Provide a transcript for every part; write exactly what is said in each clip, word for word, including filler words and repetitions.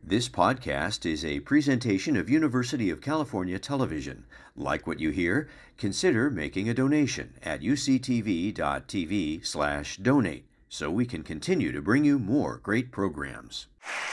This podcast is a presentation of University of California Television. Like what you hear? Consider making a donation at uctv.tv slash donate so we can continue to bring you more great programs.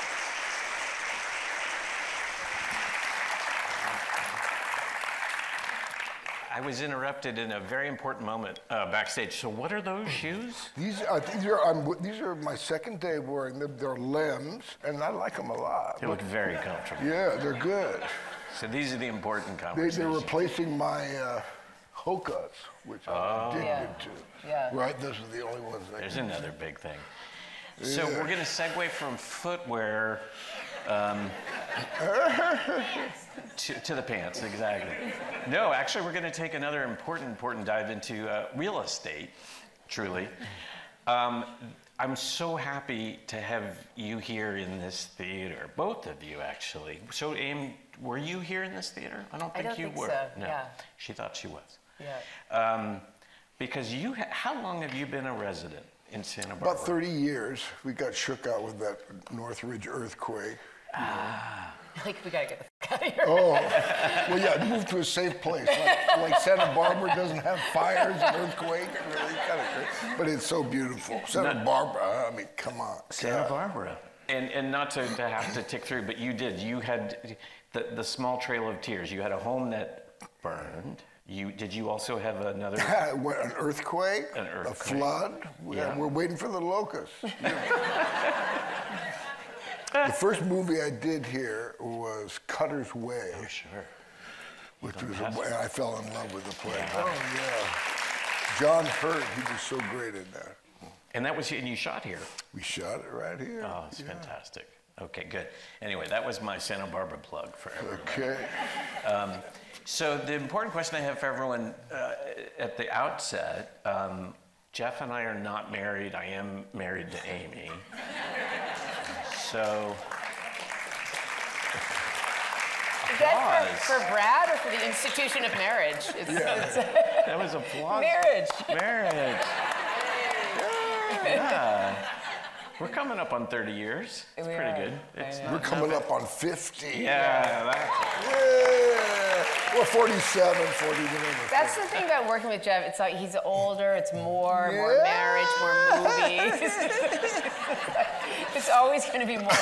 I was interrupted in a very important moment uh, backstage. So what are those shoes? These are these are I'm, these are my second day wearing them. They're Lems, and I like them a lot. They look very comfortable. Yeah, they're good. So these are the important They, conversations. they're replacing my uh, Hokas, which Oh. I'm addicted Yeah. to. Yeah. Right, those are the only ones. That There's can- another big thing. So Yeah. we're going to segue from footwear um, to, to the pants, exactly. No, actually, we're going to take another important, important dive into uh, real estate, truly. Um, I'm so happy to have you here in this theater, both of you, actually. So, Aim, were you here in this theater? I don't I think don't you think were. so, No, yeah. she thought she was. Yeah. Um, because you, ha- how long have you been a resident in Santa Barbara? About thirty years. We got shook out with that Northridge earthquake. Like, we gotta get the fuck out of here. Oh, well, yeah, move to a safe place. Like, like Santa Barbara doesn't have fires and earthquake. Really, kind of crazy. But it's so beautiful. Santa Barbara, I mean, come on. Santa God. Barbara. And and not to, to have to tick through, but you did. You had the, the small trail of tears. You had a home that burned. You did you also have another What, an earthquake, An a earthquake. flood. We- Yeah. We're waiting for the locusts. The first movie I did here was Cutter's Way, Oh, sure. which was a, Fantastic. and I fell in love with the play. Oh yeah, John Hurt, he was so great in that. And that was and you shot here. We shot it right here. Oh, it's fantastic. Okay, good. Anyway, that was my Santa Barbara plug for everyone. Okay. So the important question I have for everyone uh, at the outset, um, Jeff and I are not married. I am married to Amy. So Is that Applause. for, for Brad or for the institution of marriage? It's, it's that was applause. marriage. Marriage. Yeah. We're coming up on thirty years. It's We pretty are. good. I It's know. We're coming up on fifty. yeah, that's Yeah. Or forty-seven, forty, whatever. That's the thing about working with Jeff. It's like he's older. It's more, more Yeah. marriage, more movies. It's always going to be more.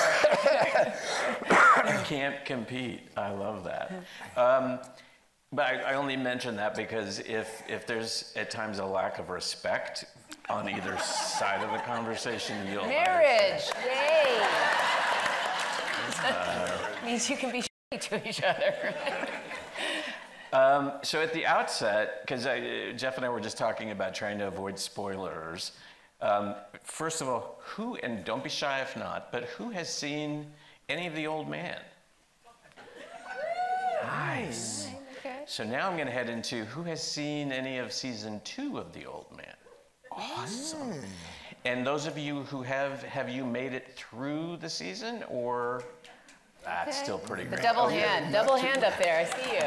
can't compete. I love that. Um, but I, I only mention that because if if there's at times a lack of respect on either side of the conversation, you'll Marriage, yay! Means you can be shitty to each other. Um, so at the outset, because Jeff and I were just talking about trying to avoid spoilers. Um, first of all, who, and don't be shy if not, but who has seen any of The Old Man? Nice. Okay. So now I'm going to head into who has seen any of season two of The Old Man? Awesome. And those of you who have, have you made it through the season or that's still pretty The great. double hand, double hand up there.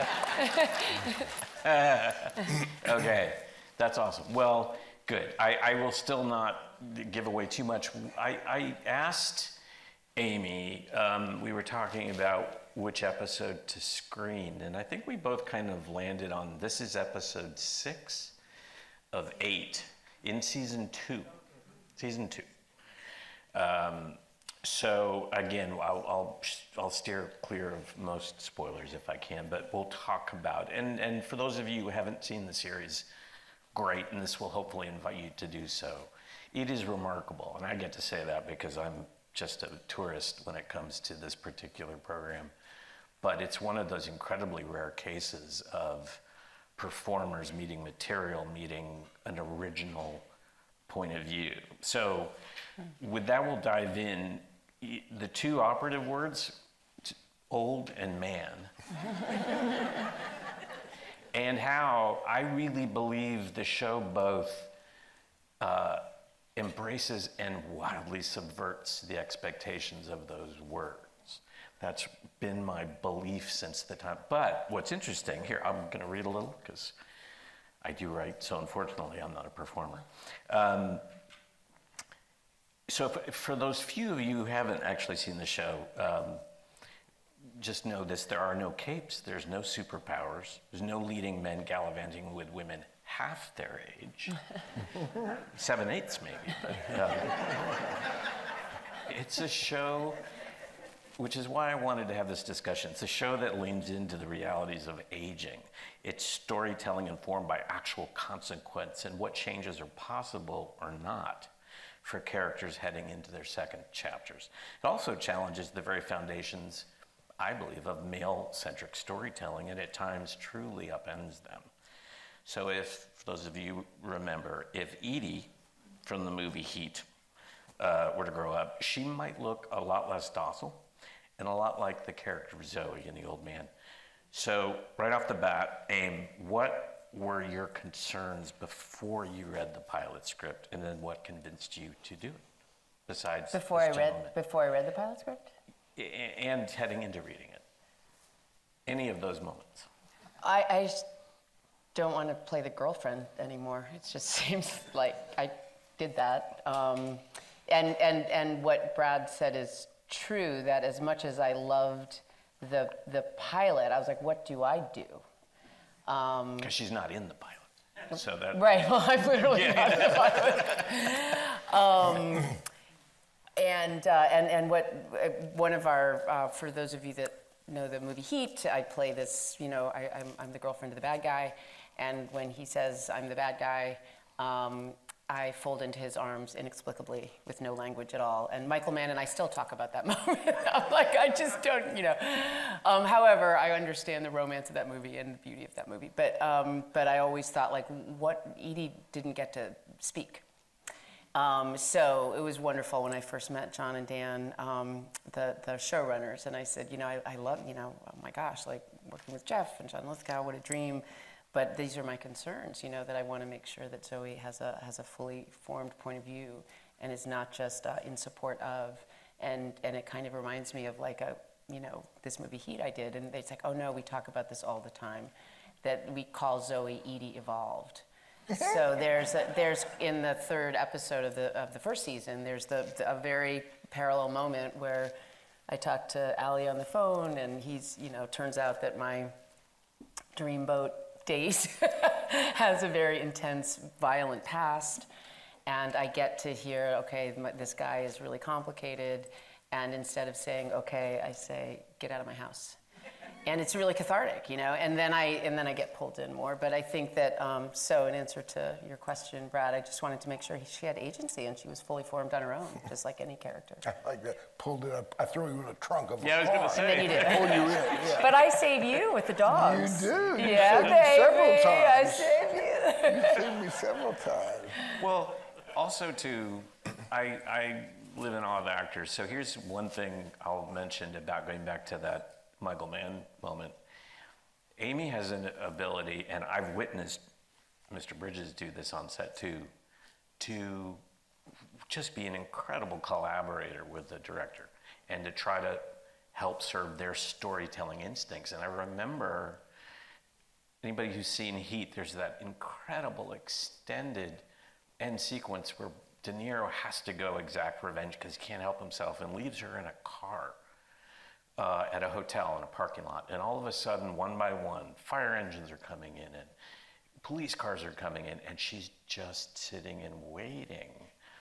I see you. Okay, that's awesome. Well, good. I, I will still not give away too much. I, I asked Amy, um, we were talking about which episode to screen, and I think we both kind of landed on this is episode six of eight in season two. Season two. Um, so again, I'll, I'll I'll steer clear of most spoilers if I can, but we'll talk about and and for those of you who haven't seen the series, great, and this will hopefully invite you to do so. It is remarkable, and I get to say that because I'm just a tourist when it comes to this particular program. But it's one of those incredibly rare cases of performers meeting material, meeting an original point of view. So with that, we'll dive in. Y- The two operative words, t- old and man. And how I really believe the show both uh, embraces and wildly subverts the expectations of those words. That's been my belief since the time. But what's interesting here, I'm going to read a little because I do write, so unfortunately I'm not a performer. Um, so if, for those few of you who haven't actually seen the show, um, just know this, there are no capes, there's no superpowers, there's no leading men gallivanting with women half their age. Seven-eighths maybe. But, uh, it's a show, which is why I wanted to have this discussion. It's a show that leans into the realities of aging. It's storytelling informed by actual consequence and what changes are possible or not for characters heading into their second chapters. It also challenges the very foundations, I believe, of male-centric storytelling, and at times truly upends them. So if, for those of you remember, if Edie from the movie Heat uh, were to grow up, she might look a lot less docile and a lot like the character of Zoe in The Old Man. So right off the bat, Aim, what were your concerns before you read the pilot script, and then what convinced you to do it, besides Before this I read gentleman? before I read the pilot script? A- and heading into reading it. Any of those moments. I, I just don't want to play the girlfriend anymore. It just seems like I did that. Um, and, and, and what Brad said is true, that as much as I loved the, the pilot, I was like, what do I do? Um, Because she's not in the pilot. So that Right, well, I'm literally not in the pilot. Um, and, uh, and, and what, uh, one of our, uh, for those of you that know the movie Heat, I play this, you know, I, I'm, I'm the girlfriend of the bad guy, and when he says I'm the bad guy, um, I fold into his arms inexplicably with no language at all. And Michael Mann and I still talk about that moment. I'm like, I just don't, you know. Um, however, I understand the romance of that movie and the beauty of that movie. But, um, but I always thought, like, what, Edie didn't get to speak. Um, so it was wonderful when I first met John and Dan, um, the, the showrunners, and I said, you know, I, I love, you know, oh my gosh, like working with Jeff and John Lithgow, what a dream. But these are my concerns, you know, that I want to make sure that Zoe has a has a fully formed point of view and is not just uh, in support of. And and it kind of reminds me of like a, you know, this movie Heat I did, and it's like, oh no, we talk about this all the time, that we call Zoe Edie Evolved. So there's a, there's in the third episode of the of the first season, there's the, the a very parallel moment where I talked to Ali on the phone, and he's, you know, turns out that my dreamboat days has a very intense, violent past, and I get to hear, okay, my, this guy is really complicated, and instead of saying, okay, I say, get out of my house. And it's really cathartic, you know, and then I and then I get pulled in more. But I think that, um, so in answer to your question, Brad, I just wanted to make sure he, she had agency and she was fully formed on her own, just like any character. I like that. Pulled it up. I threw you in the trunk of a Yeah, I was car. gonna say. And then you did. Pulled you in, yeah. But I save you with the dogs. You do. You Yeah, saved me several baby, I times. save you. You saved me several times. Well, also too, I, I live in awe of actors. So here's one thing I'll mention about going back to that Michael Mann moment. Amy has an ability, and I've witnessed Mister Bridges do this on set too, to just be an incredible collaborator with the director and to try to help serve their storytelling instincts. And I remember, anybody who's seen Heat, there's that incredible extended end sequence where De Niro has to go exact revenge because he can't help himself and leaves her in a car. Uh, at a hotel in a parking lot, and all of a sudden, one by one, fire engines are coming in and police cars are coming in, and she's just sitting and waiting.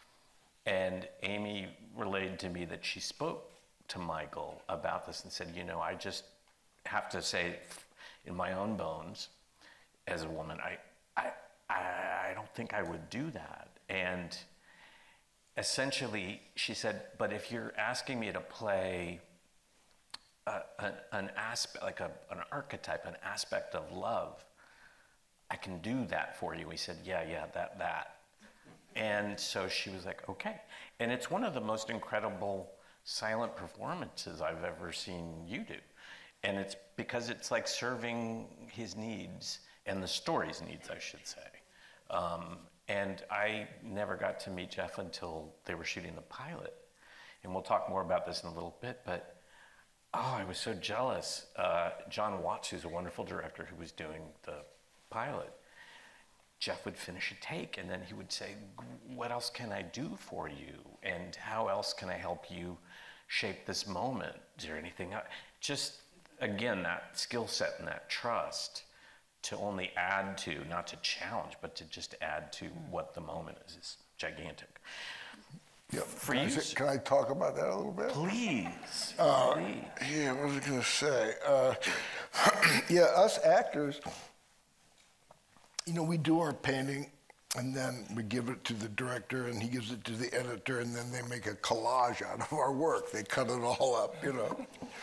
And Amy relayed to me that she spoke to Michael about this and said, you know, I just have to say, in my own bones, as a woman, I, I, I, I don't think I would do that. And essentially, she said, but if you're asking me to play Uh, an, an aspect, like a, an archetype, an aspect of love, I can do that for you. He said, yeah, yeah, that, that. And so she was like, okay. And it's one of the most incredible silent performances I've ever seen you do. And it's because it's like serving his needs and the story's needs, I should say. Um, and I never got to meet Jeff until they were shooting the pilot. And we'll talk more about this in a little bit, but oh, I was so jealous. Uh, John Watts, who's a wonderful director who was doing the pilot, Jeff would finish a take and then he would say, what else can I do for you? And how else can I help you shape this moment? Is there anything? I, just again, that skill set and that trust to only add to, not to challenge, but to just add to what the moment is, is gigantic. Yeah. For can, you, I say, can I talk about that a little bit? Please. Uh, please. Yeah, what was I going to say? Uh, yeah, us actors, you know, we do our painting, and then we give it to the director, and he gives it to the editor, and then they make a collage out of our work. They cut it all up, you know.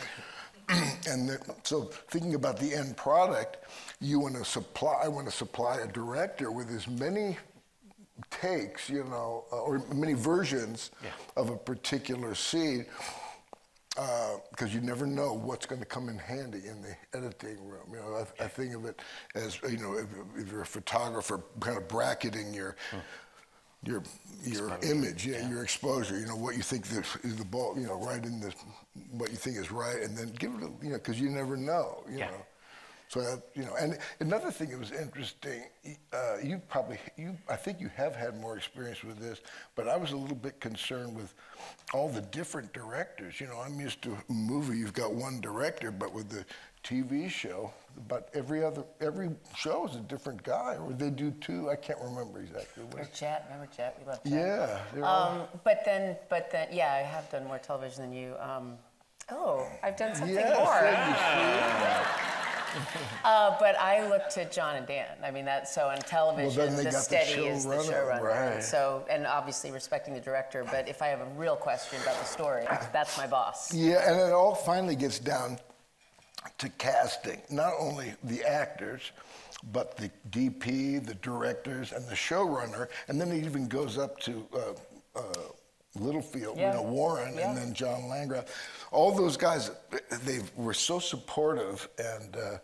And then, so thinking about the end product, you want to supply, I want to supply a director with as many takes, you know, uh, or many versions yeah. of a particular scene, because uh, you never know what's going to come in handy in the editing room. You know, I, yeah. I think of it as, you know, if, if you're a photographer, kind of bracketing your hmm. your your exposure. image, yeah, yeah, your exposure. You know, what you think the, is the ball, you know, right in the, what you think is right, and then give it, a, you know, because you never know, you yeah. know. So, uh, you know, and another thing that was interesting, uh, you probably, you, I think you have had more experience with this, but I was a little bit concerned with all the different directors. You know, I'm used to a movie, you've got one director, but with the T V show, but every other, every show is a different guy, or they do two, I can't remember exactly what. Or Chet, remember Chet? We love Chet. Yeah. Um, all... But then, but then, yeah, I have done more television than you. Um, oh, I've done something yes, more. Uh, but I look to John and Dan. I mean, that so on television, well, then they the got steady the is the showrunner, showrunner. right. So, and obviously respecting the director. But if I have a real question about the story, that's my boss. Yeah, and it all finally gets down to casting. Not only the actors, but the D P, the directors, and the showrunner, and then it even goes up to uh, uh, Littlefield, yeah. you know, Warren, yeah. and then John Landgraf. All those guys, they were so supportive and, uh,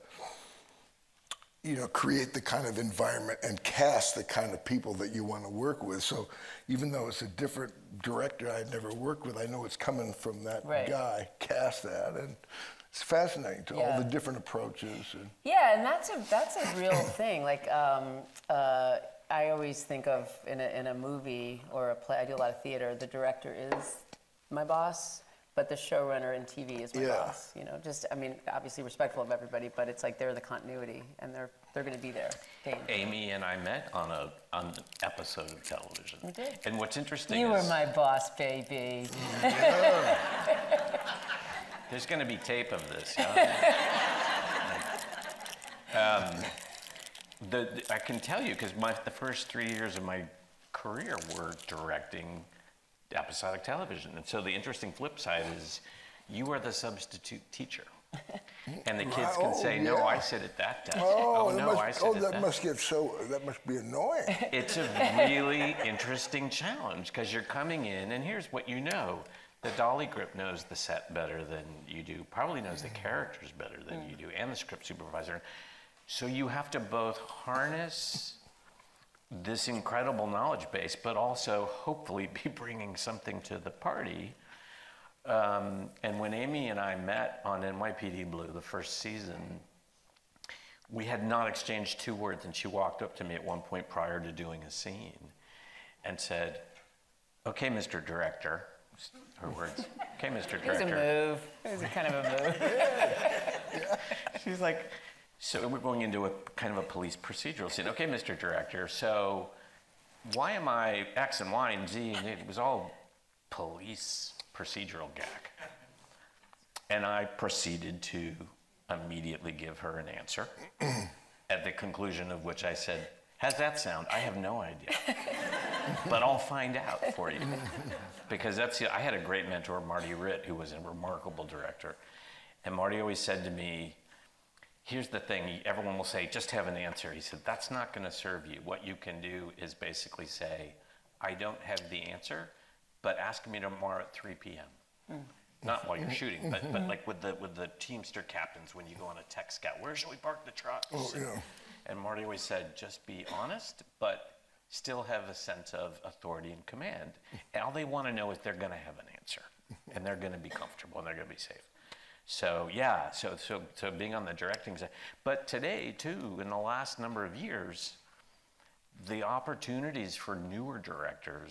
you know, create the kind of environment and cast the kind of people that you want to work with. So even though it's a different director I'd never worked with, I know it's coming from that right. guy, cast that, and it's fascinating to yeah. all the different approaches. And yeah, and that's a that's a real thing. Like um, uh, I always think of in a in a movie or a play. I do a lot of theater. The director is my boss, but the showrunner in T V is my yeah. boss. You know, just I mean, obviously respectful of everybody, but it's like they're the continuity, and they're they're going to be there. Dane. Amy and I met on a on an episode of television. We did. And what's interesting You is were my boss, baby. yeah. There's going to be tape of this. Huh? um, the, the I can tell you because my the first three years of my career were directing episodic television, and so the interesting flip side is you are the substitute teacher, and the kids can Oh, say, "No, yeah. I sit at that desk." Oh, oh that no, must, I sit oh, at that that. must get so. That must be annoying. It's a really interesting challenge because you're coming in, and here's what you know. The dolly grip knows the set better than you do, probably knows the characters better than you do, and the script supervisor. So you have to both harness this incredible knowledge base, but also hopefully be bringing something to the party. Um, and when Amy and I met on N Y P D Blue the first season, we had not exchanged two words, and she walked up to me at one point prior to doing a scene and said, "Okay, Mister Director," her words, "Okay, Mister It was Director." a move. It was a kind of a move. She's like, so we're going into a kind of a police procedural scene. "Okay, Mister Director, so why am I X and Y and Z?" And it was all police procedural gag. And I proceeded to immediately give her an answer, at the conclusion of which I said, "How's that sound? I have no idea, but I'll find out for you." Because that's, I had a great mentor, Marty Ritt, who was a remarkable director. And Marty always said to me, "Here's the thing, everyone will say, just have an answer." He said, "That's not going to serve you. What you can do is basically say, I don't have the answer, but ask me tomorrow at three p.m. Mm. Not while you're shooting, but, but like with the with the Teamster captains when you go on a tech scout, where should we park the trucks?" Oh, yeah. And Marty always said, just be honest, but still have a sense of authority and command. And all they want to know is they're going to have an answer, and they're going to be comfortable, and they're going to be safe. So yeah, so so so being on the directing side, but today too, in the last number of years, the opportunities for newer directors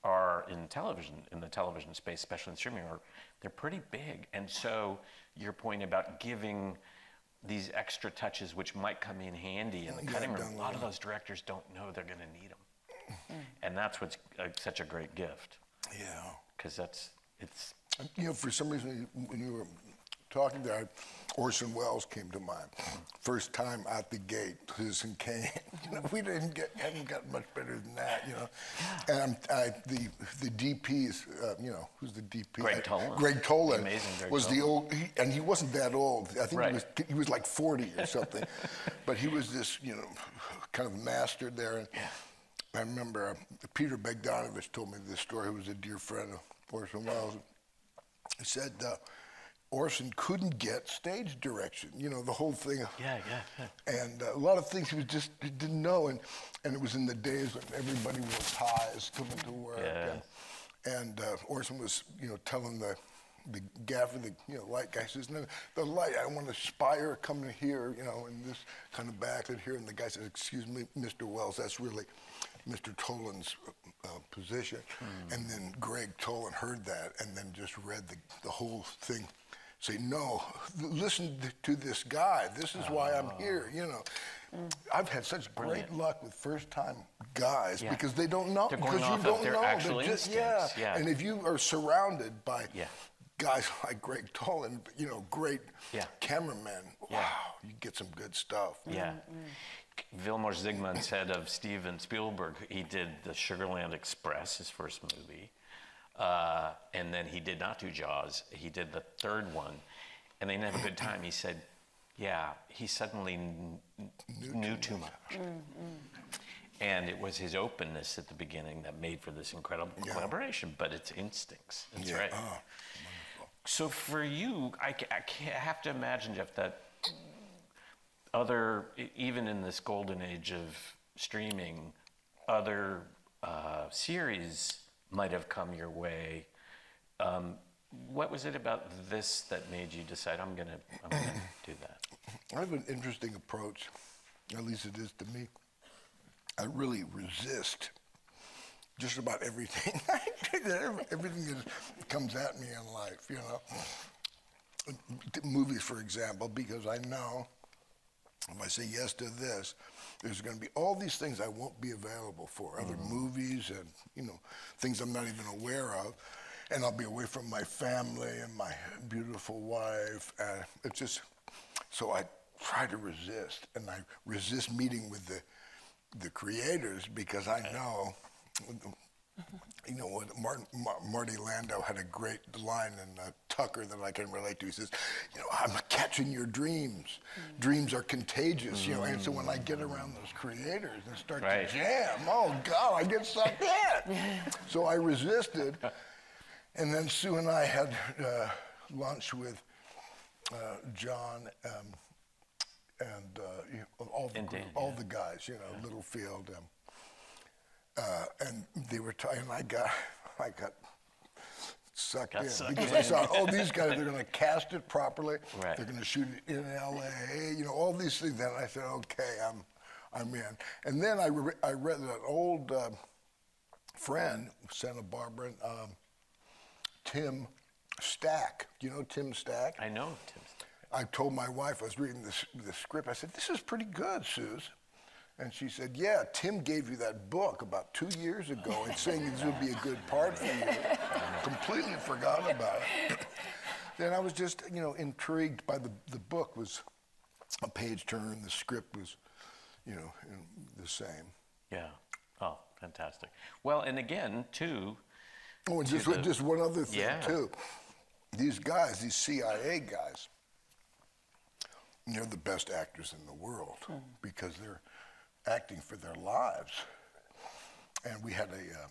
are in television, in the television space, especially in streaming, are they're pretty big. And so your point about giving these extra touches, which might come in handy in the Yeah, cutting room, done a lot of well. those directors don't know they're going to need them. And that's what's uh, such a great gift, Yeah. because that's, it's, You know, for some reason, when you were talking there, Orson Welles came to mind. First time out the gate, Citizen Kane. You know, we didn't get, hadn't gotten much better than that, you know. And I, the the D P's, uh, you know, who's the D P? Greg Toland. Greg Toland Amazing Greg was the Toland. old, he, and he wasn't that old. I think Right. he was he was like forty or something. But he was this, you know, kind of master there. And I remember uh, Peter Bogdanovich told me this story. He was a dear friend of Orson Welles. He said uh, Orson couldn't get stage direction. You know, the whole thing. yeah, yeah, yeah. And uh, a lot of things he was just he didn't know. And, and it was in the days when everybody wore ties coming to work. Yeah. And, and uh, Orson was, you know, telling the the gaffer, the you know light guy says, no, the light, I want a spire coming here, you know, and this kind of backlit here. And the guy says, excuse me, Mister Wells, that's really Mister Toland's uh, position. Mm. And then Greg Toland heard that and then just read the, the whole thing. Say, no, listen to this guy. This is why I'm here, you know. Mm. I've had such Brilliant. great luck with first-time guys Yeah. because they don't know. They're going because off you of don't their know. actual They're just, instincts, yeah. And if you are surrounded by Yeah. guys like Greg Toland, you know, great Yeah. cameramen, Yeah. wow, you get some good stuff. Yeah. Vilmos Zsigmond said of Steven Spielberg, he did the Sugarland Express, his first movie, uh, and then he did not do Jaws. He did the third one, and they didn't have a good time. He said, yeah, he suddenly kn- knew too much. And it was his openness at the beginning that made for this incredible Yeah. collaboration, but it's instincts. That's Yeah. right. Oh, So for you, I, ca- I can't, I have to imagine, Jeff, that other, e- even in this golden age of streaming, other uh, series might have come your way. Um, what was it about this that made you decide, I'm gonna, I'm gonna do that? I have an interesting approach, at least it is to me. I really resist just about everything. Everything that comes at me in life, you know. Movies, for example, because I know if I say yes to this, there's going to be all these things I won't be available for, other Mm-hmm. movies and, you know, things I'm not even aware of. And I'll be away from my family and my beautiful wife. And it's just, so I try to resist. And I resist meeting with the the creators because I know, you know what, Martin, Mar- Marty Landau had a great line in uh, Tucker that I can relate to. He says, you know, I'm catching your dreams. Mm. Dreams are contagious, mm. you know, and so when I get around those creators and start Right. to jam, oh God, I get sucked in. So I resisted, and then Sue and I had uh, lunch with uh, John um, and uh, you know, all the And group, Dan, all yeah. the guys, you know, yeah. Littlefield, um, uh, and they were talking. And I got, I got sucked Got in sucked because in. I saw, oh, these guys, they're going to cast it properly. Right. They're going to shoot it in L A. You know, all these things. And I said, okay, I'm, I'm in. And then I, re- I read an old uh, friend, Santa Barbara, um, Tim Stack. Do you know Tim Stack? I know Tim. I told my wife, I was reading this, the script, I said, this is pretty good, Suze. And she said, yeah, Tim gave you that book about two years ago and saying this would be a good part for you. Completely forgot about it. Then I was just, you know, intrigued by the, the book was a page turn, the script was, you know, the same. Yeah. Oh, fantastic. Well, and again, too. Oh, and just, the- just one other thing, Yeah. too. These guys, these C I A guys, they're the best actors in the world mm. because they're acting for their lives. And we had a, um,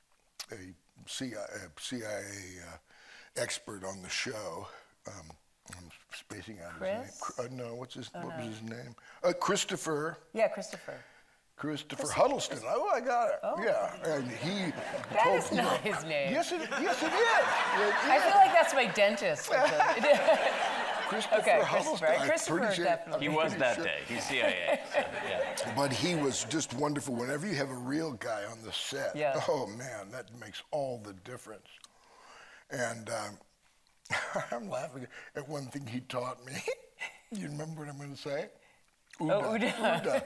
a, C I A, a C I A uh, expert on the show. Um, I'm spacing out Chris? his name. Uh, no, what's his, Oh, what no. was his name? Uh, Christopher. Yeah, Christopher. Christopher Huddleston. Oh, I got it. Oh. Yeah, and he That told is you know, not his name. Yes, it, yes, it is. It I is. feel like that's my dentist. Christopher Okay, Huddleston. Christopher. I'm Christopher pretty sure- definitely. He was pretty that sure. day. He's C I A. So, yeah. But he was just wonderful. Whenever you have a real guy on the set, Yeah. oh man, that makes all the difference. And um, I'm laughing at one thing he taught me. You remember what I'm going to say? Oh, Uda. Uda.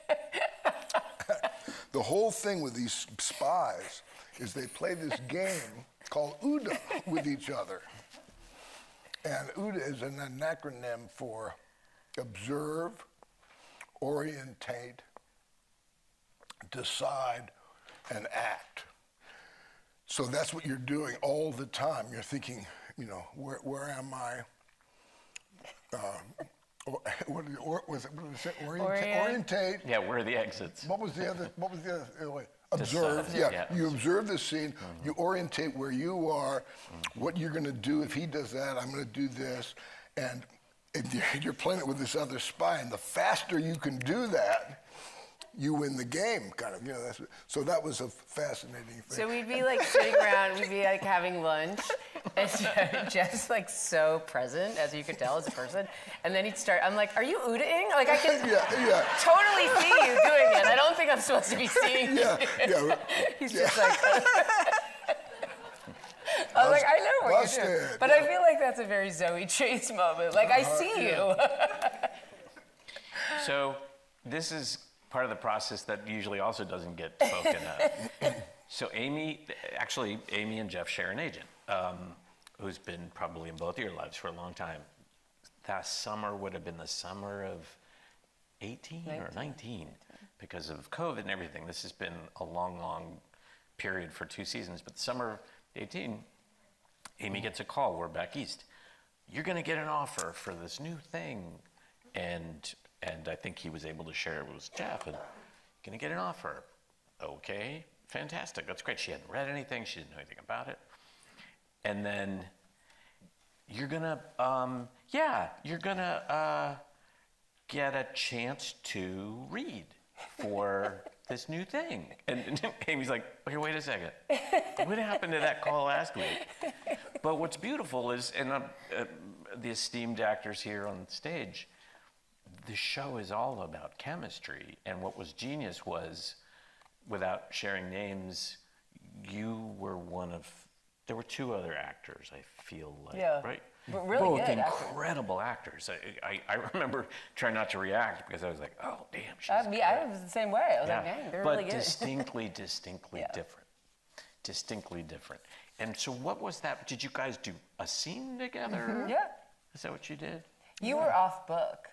The whole thing with these spies is they play this game called Uda with each other. And Uda is an acronym for observe, orientate, decide, and act. So that's what you're doing all the time. You're thinking, you know, where, where am I? Uh, or, what, did it- or, was it, what did it say? Orienta- Orient. Orientate. Yeah, where are the exits? What was the other? What was the other way? Observe. Decide. Yeah. Yeah. You observe the scene. Mm-hmm. You orientate where you are, mm-hmm. what you're going to do. If he does that, I'm going to do this, and, and you're, you're playing it with this other spy. And the faster you can do that, you win the game. Kind of. You know. That's, so that was a fascinating thing. So we'd be like sitting around, we'd be like having lunch, and Jeff's like so present, as you could tell as a person. And then he'd start, I'm like, are you Uda-ing? Like I can yeah, yeah. totally see you doing it. I don't think I'm supposed to be seeing Yeah, you. yeah. He's yeah. just like, I was like, I know what Busted, you're doing. But yeah. I feel like that's a very Zoe Chase moment. Like, I see you. So this is part of the process that usually also doesn't get spoken of. So Amy, actually, Amy and Jeff share an agent um, who's been probably in both of your lives for a long time. That summer would have been the summer of eighteen or nineteen because of COVID and everything. This has been a long, long period for two seasons. But the summer of eighteen, Amy gets a call. We're back east. You're going to get an offer for this new thing. And and I think he was able to share it with Jeff. And going to get an offer. Okay, fantastic. That's great. She hadn't read anything. She didn't know anything about it. And then you're going to, um, yeah, you're going to uh, get a chance to read for this new thing. And, and Amy's like, okay, wait a second. What happened to that call last week? But what's beautiful is, and uh, uh, the esteemed actors here on stage, the show is all about chemistry. And what was genius was, without sharing names, you were one of, there were two other actors, I feel like, Yeah. right? But really Both good actors. incredible actors. I, I, I remember trying not to react because I was like, oh, damn, she's I, mean, I was the same way. I was yeah. like, dang, they're but really good. distinctly, distinctly Yeah. different. Distinctly different. And so what was that? Did you guys do a scene together? Yeah. Is that what you did? You were off book.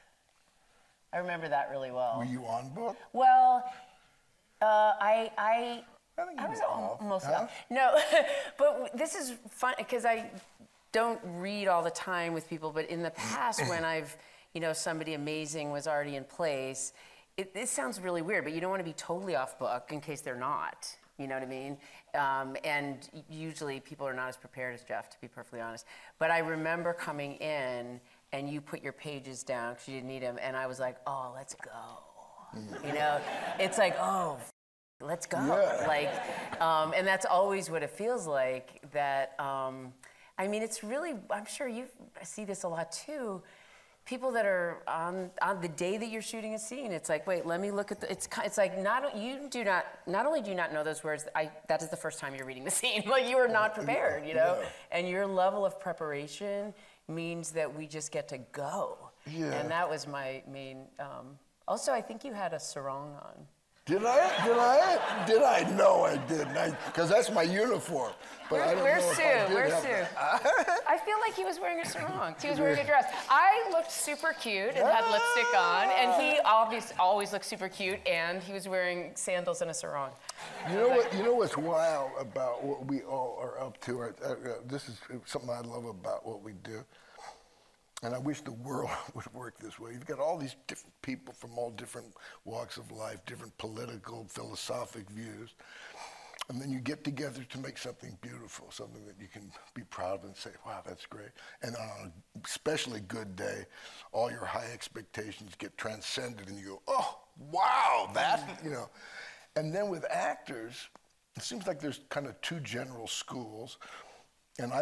I remember that really well. Were you on book? Well, uh, I, I, I think you I was were off, almost huh? off. No, but this is fun because I don't read all the time with people. But in the past, when I've, you know, somebody amazing was already in place, it, it sounds really weird, but you don't want to be totally off book in case they're not. You know what I mean? Um, and usually people are not as prepared as Jeff, to be perfectly honest. But I remember coming in and you put your pages down because you didn't need them, and I was like, oh, let's go. You know, it's like, oh, f- let's go. Yeah. Like, um, and that's always what it feels like. That, um, I mean, it's really. I'm sure you see this a lot too. People that are on on the day that you're shooting a scene, it's like, wait, let me look at the. It's ki- it's like not you do not not only do you not know those words. I that is the first time you're reading the scene. Like you are not prepared, you know. Yeah. And your level of preparation means that we just get to go. Yeah. And that was my main. Um, also, I think you had a sarong on. Did I? Did I? Did I? No, I didn't. Because that's my uniform. But I don't Where's know if Sue? I did Where's have Sue? that. I feel like he was wearing a sarong. He was wearing a dress. I looked super cute and had lipstick on, and he obviously always looked super cute, and he was wearing sandals and a sarong. You know what? You know what's wild about what we all are up to? Uh, uh, this is something I love about what we do. And I wish the world would work this way. You've got all these different people from all different walks of life, different political, philosophic views. And then you get together to make something beautiful, something that you can be proud of and say, wow, that's great. And on an especially good day, all your high expectations get transcended and you go, oh, wow, that, you know. And then with actors, it seems like there's kind of two general schools. And I've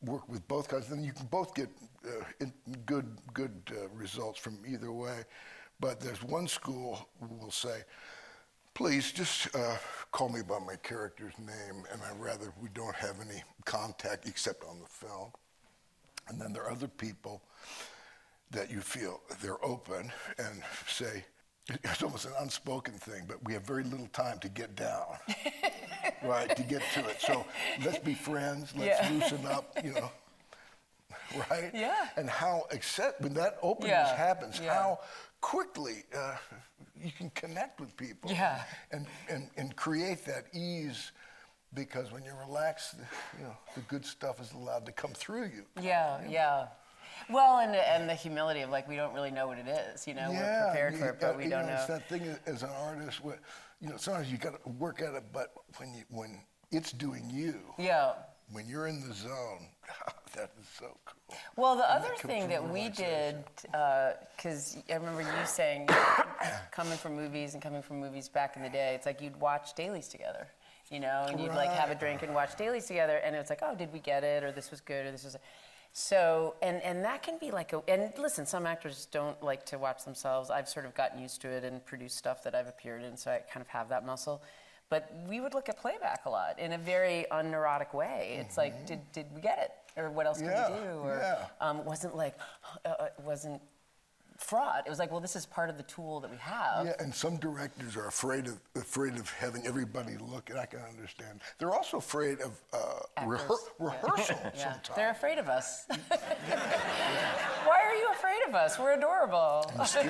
work with both kinds, then you can both get uh, in good good uh, results from either way. But there's one school who will say, please just uh, call me by my character's name, and I'd rather we don't have any contact except on the film. And then there are other people that you feel they're open and say, it's almost an unspoken thing, but we have very little time to get down, right, to get to it. So let's be friends, let's Yeah. loosen up, you know, right? Yeah. And how, accept, when that openness Yeah. happens, Yeah. how quickly uh, you can connect with people Yeah. and, and, and create that ease, because when you're relaxed, you know, the good stuff is allowed to come through you. Yeah, yeah. Well, and and the humility of like we don't really know what it is, you know. We're prepared you for it, but got- we you don't know. know. It's that thing as an artist, where, you know, sometimes you got to work at it, but when you when it's doing you, Yeah. when you're in the zone, that is so cool. Well, the And other that comes thing from that we did, relaxation. because I remember you saying, coming from movies and coming from movies back in the day, it's like you'd watch dailies together, you know, and you'd like have a Right. drink and watch dailies together, and it's like, oh, did we get it, or this was good, or this was. So, and, and that can be like a, and listen, some actors don't like to watch themselves. I've sort of gotten used to it and produced stuff that I've appeared in, so I kind of have that muscle. But we would look at playback a lot in a very unneurotic way. It's like, did, did we get it? Or what else can Yeah, we do? Or yeah. um, wasn't like, uh, uh, wasn't fraud. It was like, well, this is part of the tool that we have. Yeah, and some directors are afraid of afraid of having everybody look, and I can understand. They're also afraid of uh, rehe- Actors. rehearsal Yeah, sometimes. they're afraid of us. Why are you afraid of us? We're adorable.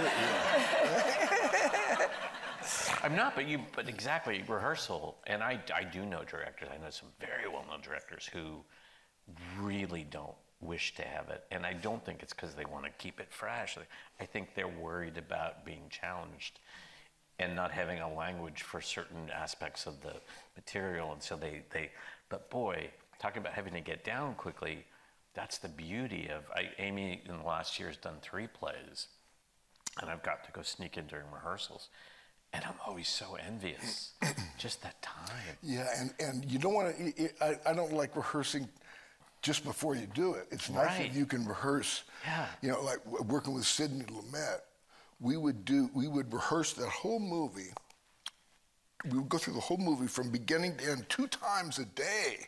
I'm not, but you, but exactly, rehearsal, and I, I do know directors, I know some very well-known directors who really don't wish to have it, and I don't think it's because they want to keep it fresh. I think they're worried about being challenged and not having a language for certain aspects of the material, and so they, they but boy, talking about having to get down quickly, that's the beauty of, I, Amy in the last year has done three plays, and I've got to go sneak in during rehearsals. And I'm always so envious, just that time. Yeah, and, and you don't want to, I, I don't like rehearsing just before you do it. It's nice Right. if you can rehearse, Yeah. you know, like w- working with Sidney Lumet, we would do, we would rehearse that whole movie. We would go through the whole movie from beginning to end two times a day.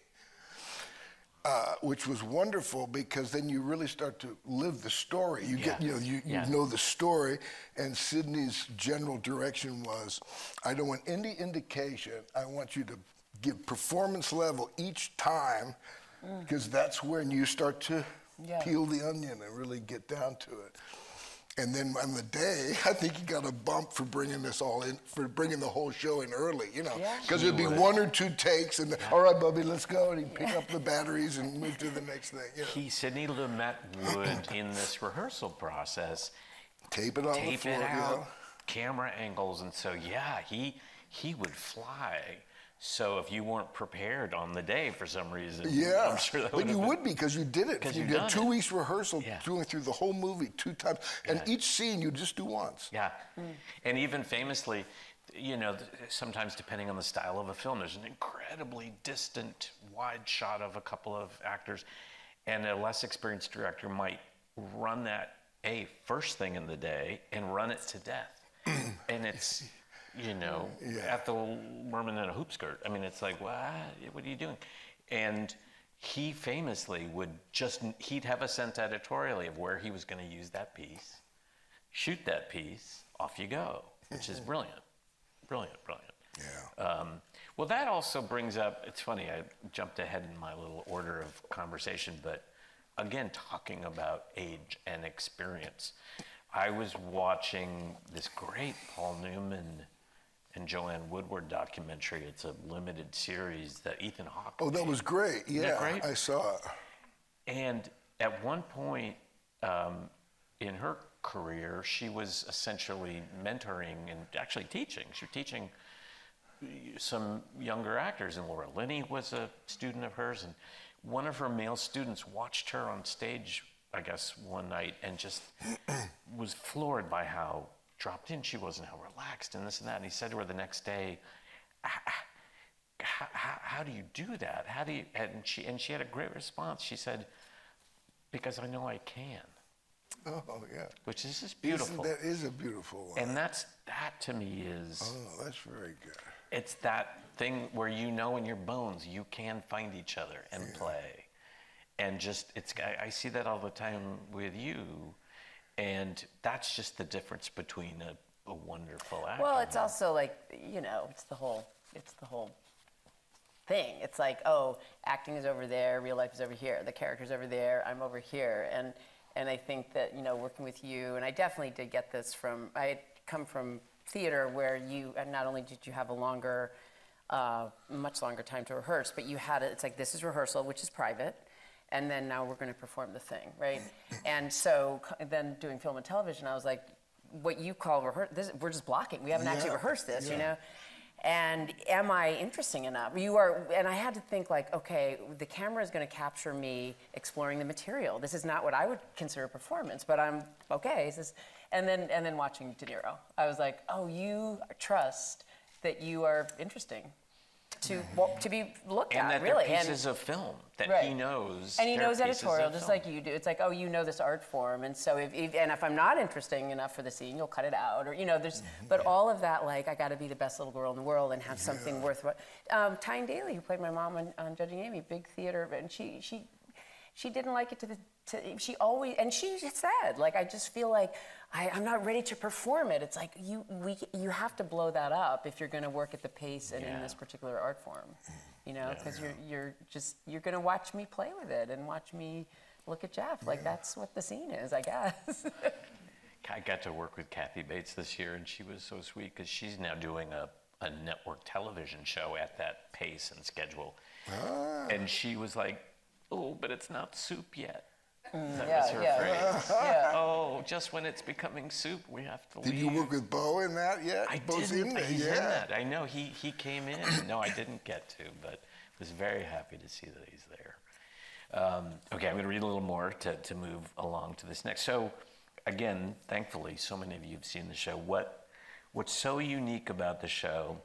Uh, which was wonderful, because then you really start to live the story. You get, Yeah. you know, you, you Yeah. know the story. And Sidney's general direction was, I don't want any indication. I want you to give performance level each time, because that's when you start to Yeah. peel the onion and really get down to it. And then on the day, I think you got a bump for bringing this all in, for bringing the whole show in early, you know, Yeah. because He it'd be would. one or two takes, and then, all right, Bubby, let's go, and he'd pick up the batteries and move to the next thing. You know, He, Sidney Lumet would, in this rehearsal process, tape it on the tape floor, it you out, know. camera angles, and so yeah, he he would fly. So if you weren't prepared on the day for some reason, Yeah, I'm sure that but would you have would be, because you did it. 'Cause You you've did done two it. weeks rehearsal, Yeah. doing through the whole movie two times, and Yeah. each scene you just do once. Yeah, and even famously, you know, th- sometimes depending on the style of a film, there's an incredibly distant, wide shot of a couple of actors, and a less experienced director might run that a first thing in the day and run it to death, and it's, you know, Yeah. Ethel Merman in a hoop skirt. I mean, it's like, what? What are you doing? And he famously would just, he'd have a sense editorially of where he was going to use that piece, shoot that piece, off you go, which is brilliant, brilliant, brilliant. Yeah. Um, well, that also brings up, it's funny, I jumped ahead in my little order of conversation, but again, talking about age and experience. I was watching this great Paul Newman and Joanne Woodward documentary. It's a limited series that Ethan Hawke Oh, that made. was great. Yeah, that great? I saw it. And at one point um, in her career, she was essentially mentoring and actually teaching. She was teaching some younger actors, and Laura Linney was a student of hers. And one of her male students watched her on stage, I guess, one night, and just was floored by how dropped in she was and how relaxed and this and that. And he said to her the next day, "Ah, ah, how, how, how do you do that? How do you, and she, and she had a great response. She said, because I know I can. Oh, yeah. Which is just beautiful. Isn't, that is a beautiful one. And that's, that to me is... Oh, that's very good. It's that thing where you know in your bones you can find each other and yeah. play. And just, it's, I, I see that all the time with you. And that's just the difference between a, a wonderful actor. Well, it's also like, you know, it's the whole, it's the whole thing. It's like, oh, acting is over there, real life is over here. The character's over there, I'm over here. And and I think that, you know, working with you, and I definitely did get this from, I had come from theater where you, and not only did you have a longer, uh, much longer time to rehearse, but you had it, it's like, this is rehearsal, which is private, and then now we're going to perform the thing, right? And so then doing film and television, I was like, what you call rehearsal, we're just blocking. We haven't yeah. actually rehearsed this, yeah. you know? And am I interesting enough? You are, and I had to think like, okay, the camera is going to capture me exploring the material. This is not what I would consider a performance, but I'm okay. This is, and then and then watching De Niro, I was like, oh, you trust that you are interesting to well, to be looked and at, that really. They're pieces of film that right. he knows. And he knows editorial, film. just like you do. It's like, oh, you know this art form, and so if, if and if I'm not interesting enough for the scene, you'll cut it out, or you know, there's. Mm-hmm. But yeah. all of that, like, I got to be the best little girl in the world and have something yeah. worth. Um, Tyne Daly, who played my mom on, on Judging Amy, big theater, and she she she didn't like it to the. To, she always, and she said, like, I just feel like I, I'm not ready to perform it. It's like you we you have to blow that up if you're going to work at the pace and yeah. in this particular art form. You know, because yeah. you're you're just you're gonna watch me play with it and watch me look at Jeff. Like yeah. that's what the scene is, I guess. I got to work with Kathy Bates this year, and she was so sweet because she's now doing a, a network television show at that pace and schedule. Ah. And she was like, "Oh, but it's not soup yet." Mm, that yeah, was her yeah. phrase. yeah. Oh, just when it's becoming soup, we have to Did leave. Did you work with Bo in that yet? I Bo's didn't. in there. He's yeah. in that. I know. He he came in. No, I didn't get to, but was very happy to see that he's there. Um, okay, I'm going to read a little more to, to move along to this next. So, again, thankfully, so many of you have seen the show. What What's so unique about the show,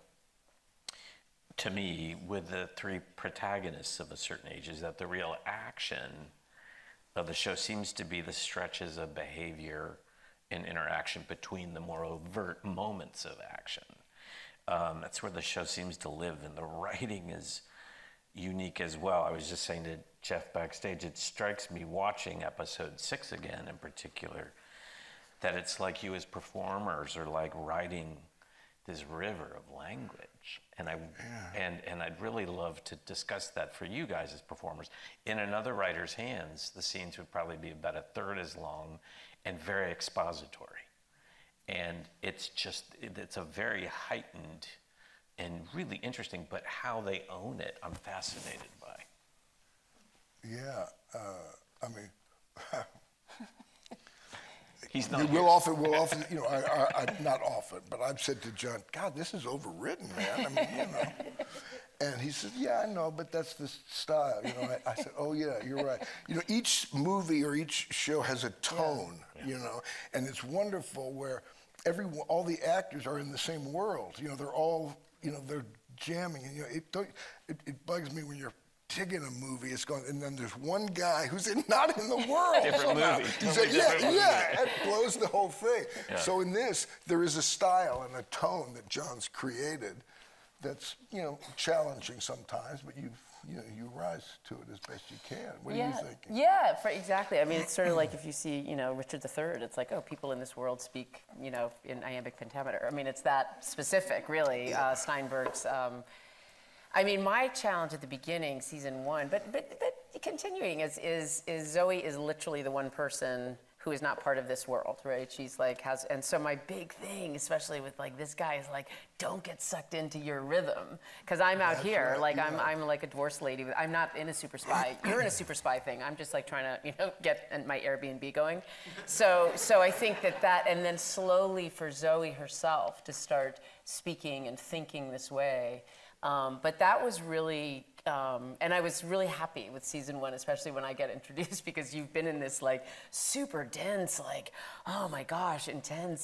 to me, with the three protagonists of a certain age, is that the real action of the show seems to be the stretches of behavior and interaction between the more overt moments of action. Um, that's where the show seems to live, and the writing is unique as well. I was just saying to Jeff backstage, it strikes me watching episode six again in particular, that it's like you as performers are like writing this river of language. And I yeah. and and I'd really love to discuss that for you guys as performers. In another writer's hands, the scenes would probably be about a third as long and very expository. And it's just, it's a very heightened and really interesting, but how they own it, I'm fascinated by. Yeah, uh, I mean, he's not. We'll often, we'll often, you know, I, I, I, not often, but I've said to John, God, this is overwritten, man. I mean, you know. And he said, yeah, I know, but that's the style. You know, I, I said, oh yeah, you're right. You know, each movie or each show has a tone, yeah. you know, and it's wonderful where every all the actors are in the same world. You know, they're all, you know, they're jamming, and you know, it don't, it, it bugs me when you're digging a movie, it's going, and then there's one guy who's in, not in the world. Different somehow. movie. He's Totally like, yeah, different yeah, movie. it blows the whole thing. Yeah. So in this, there is a style and a tone that John's created that's, you know, challenging sometimes, but you you know, you rise to it as best you can. What yeah. are you thinking? Yeah, for, exactly. I mean, it's sort of like if you see, you know, Richard the Third, it's like, oh, people in this world speak, you know, in iambic pentameter. I mean, it's that specific, really. Uh, Steinberg's, um, I mean, my challenge at the beginning, season one, but but, but continuing is, is is Zoe is literally the one person who is not part of this world, right? She's like, has, and so my big thing, especially with like this guy, is like, don't get sucked into your rhythm. Because I'm out That's here, right, like yeah. I'm I'm like a divorced lady. I'm not in a super spy. You're in a super spy thing. I'm just like trying to, you know, get my Airbnb going. So so I think that that, and then slowly for Zoe herself to start speaking and thinking this way. Um, but that was really, um, and I was really happy with season one, especially when I get introduced, because you've been in this like super dense, like, oh my gosh, intense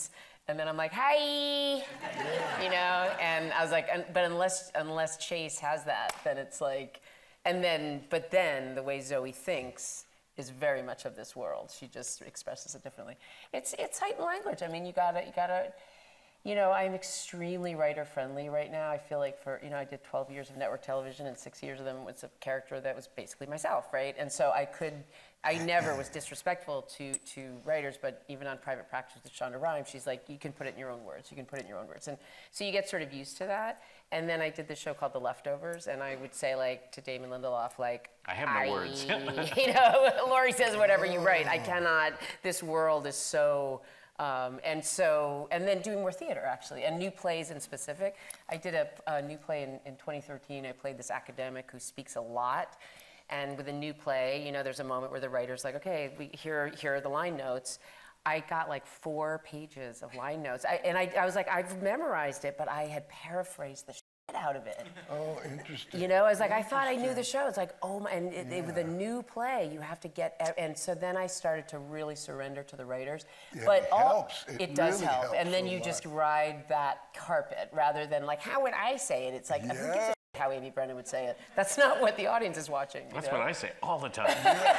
And then I'm like, hi, you know, and I was like, and, but unless unless Chase has that, then it's like, and then, but then the way Zoe thinks is very much of this world. She just expresses it differently. It's it's heightened language. I mean, you gotta you gotta, you know, I'm extremely writer friendly right now. I feel like for you know, I did twelve years of network television, and six years of them was a character that was basically myself, right? And so I could. I never was disrespectful to, to writers, but even on Private Practice with Shonda Rhimes, she's like, you can put it in your own words. You can put it in your own words. And so you get sort of used to that. And then I did this show called The Leftovers, and I would say like to Damon Lindelof, like, I have no words. you know, Laurie says whatever you write. I cannot, this world is so, um, and so, and then doing more theater actually, and new plays in specific. I did a, a new play in, in twenty thirteen. I played this academic who speaks a lot. And with a new play, you know, there's a moment where the writer's like, okay, we, here, here are the line notes. I got like four pages of line notes. I, and I, I was like, I've memorized it, but I had paraphrased the shit out of it. Oh, interesting. You know, I was like, I thought I knew the show. It's like, oh my, and it, Yeah. it, with a new play, you have to get, and so then I started to really surrender to the writers. Yeah, but it all, helps. It It does really help. helps And then so you just much. ride that carpet rather than like, how would I say it? It's like, who gives a Yeah. shit how Amy Brennan would say it? That's not what the audience is watching. you That's know? what I say all the time.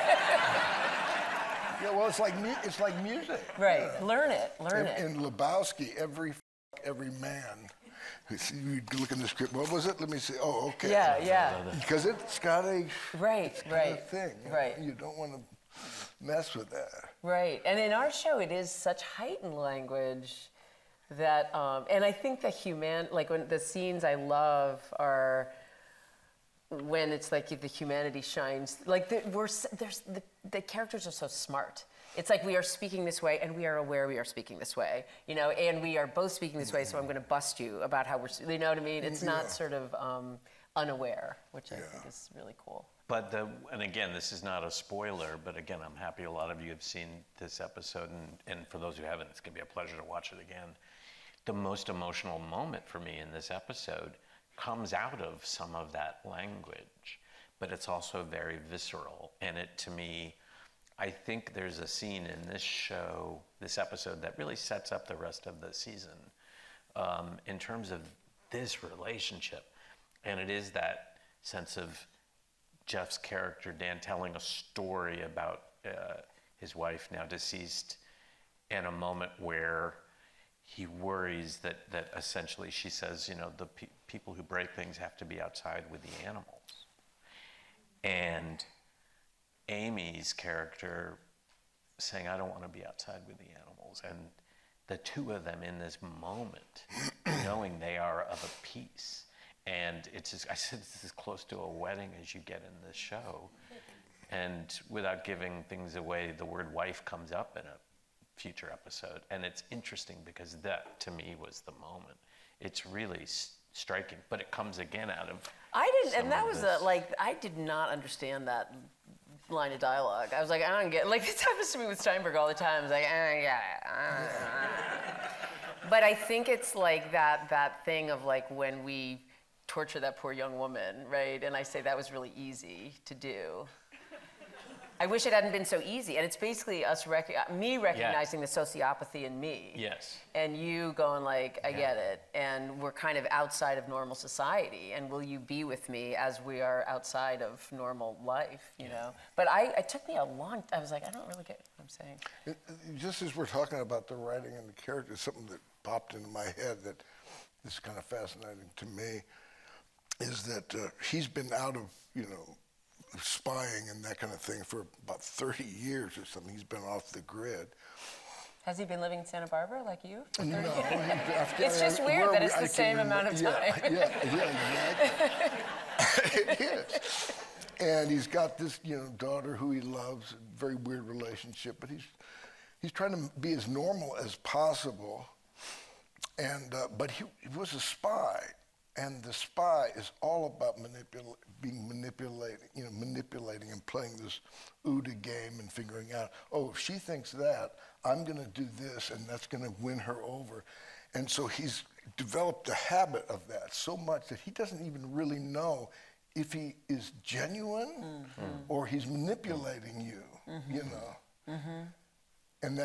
Yeah, well, it's like mu- it's like music. Right. Learn it. Learn In, it. in Lebowski, every f- every man. You see, you look in the script. What was it? Let me see. Oh, okay. Yeah, yeah. Because it's got a Right, kind right. of thing. you know, Right. You don't want to mess with that. Right. And in our show, it is such heightened language that, um, and I think the human, like when the scenes I love are when it's like the humanity shines. Like the, we're, s- there's the, the characters are so smart. It's like we are speaking this way, and we are aware we are speaking this way, you know, and we are both speaking this way. So I'm going to bust you about how we're, s- you know what I mean? It's not Yeah. sort of um, unaware, which I think is really cool. But the, and again, this is not a spoiler, but again, I'm happy a lot of you have seen this episode, and, and for those who haven't, it's gonna be a pleasure to watch it again. The most emotional moment for me in this episode comes out of some of that language, but it's also very visceral. And it, to me, I think there's a scene in this show, this episode, that really sets up the rest of the season um, in terms of this relationship. And it is that sense of Jeff's character, Dan, telling a story about uh, his wife, now deceased, and a moment where he worries that, that essentially she says, you know, the pe- people who break things have to be outside with the animals. And Amy's character saying, I don't want to be outside with the animals. And the two of them in this moment, knowing they are of a piece. And it's as, I said, it's as close to a wedding as you get in this show. And without giving things away, the word wife comes up in a future episode. And it's interesting because that, to me, was the moment. It's really s- striking, but it comes again out of I didn't, some and that of was this. a, like, I did not understand that line of dialogue. I was like, I don't get, like, this happens to me with Steinberg all the time. It's like, ah, yeah, ah. But I think it's like that, that thing of like when we torture that poor young woman, right? And I say that was really easy to do. I wish it hadn't been so easy. And it's basically us, rec- me recognizing the sociopathy in me. Yes. And you going like, I Yeah. get it. And we're kind of outside of normal society. And will you be with me as we are outside of normal life, you know? But I, it took me a long, I was like, I don't really get what I'm saying. It, it- just as we're talking about the writing and the characters, something that popped into my head that is kind of fascinating to me is that uh, he's been out of, you know, spying and that kind of thing for about thirty years or something. He's been off the grid. Has he been living in Santa Barbara like you? for No, thirty he- years? Afghan- It's just where weird that we- it's I the can't same remember- amount of yeah, time. Yeah, yeah, exactly. It is. And he's got this, you know, daughter who he loves, a very weird relationship, but he's he's trying to be as normal as possible. And uh, but he, he was a spy, and the spy is all about manipul- being manipulating, you know, manipulating and playing this OODA game and figuring out, oh, if she thinks that, I'm going to do this, and that's going to win her over. And so he's developed a habit of that so much that he doesn't even really know if he is genuine mm-hmm. or he's manipulating you, mm-hmm. you know. Mm-hmm. And that f-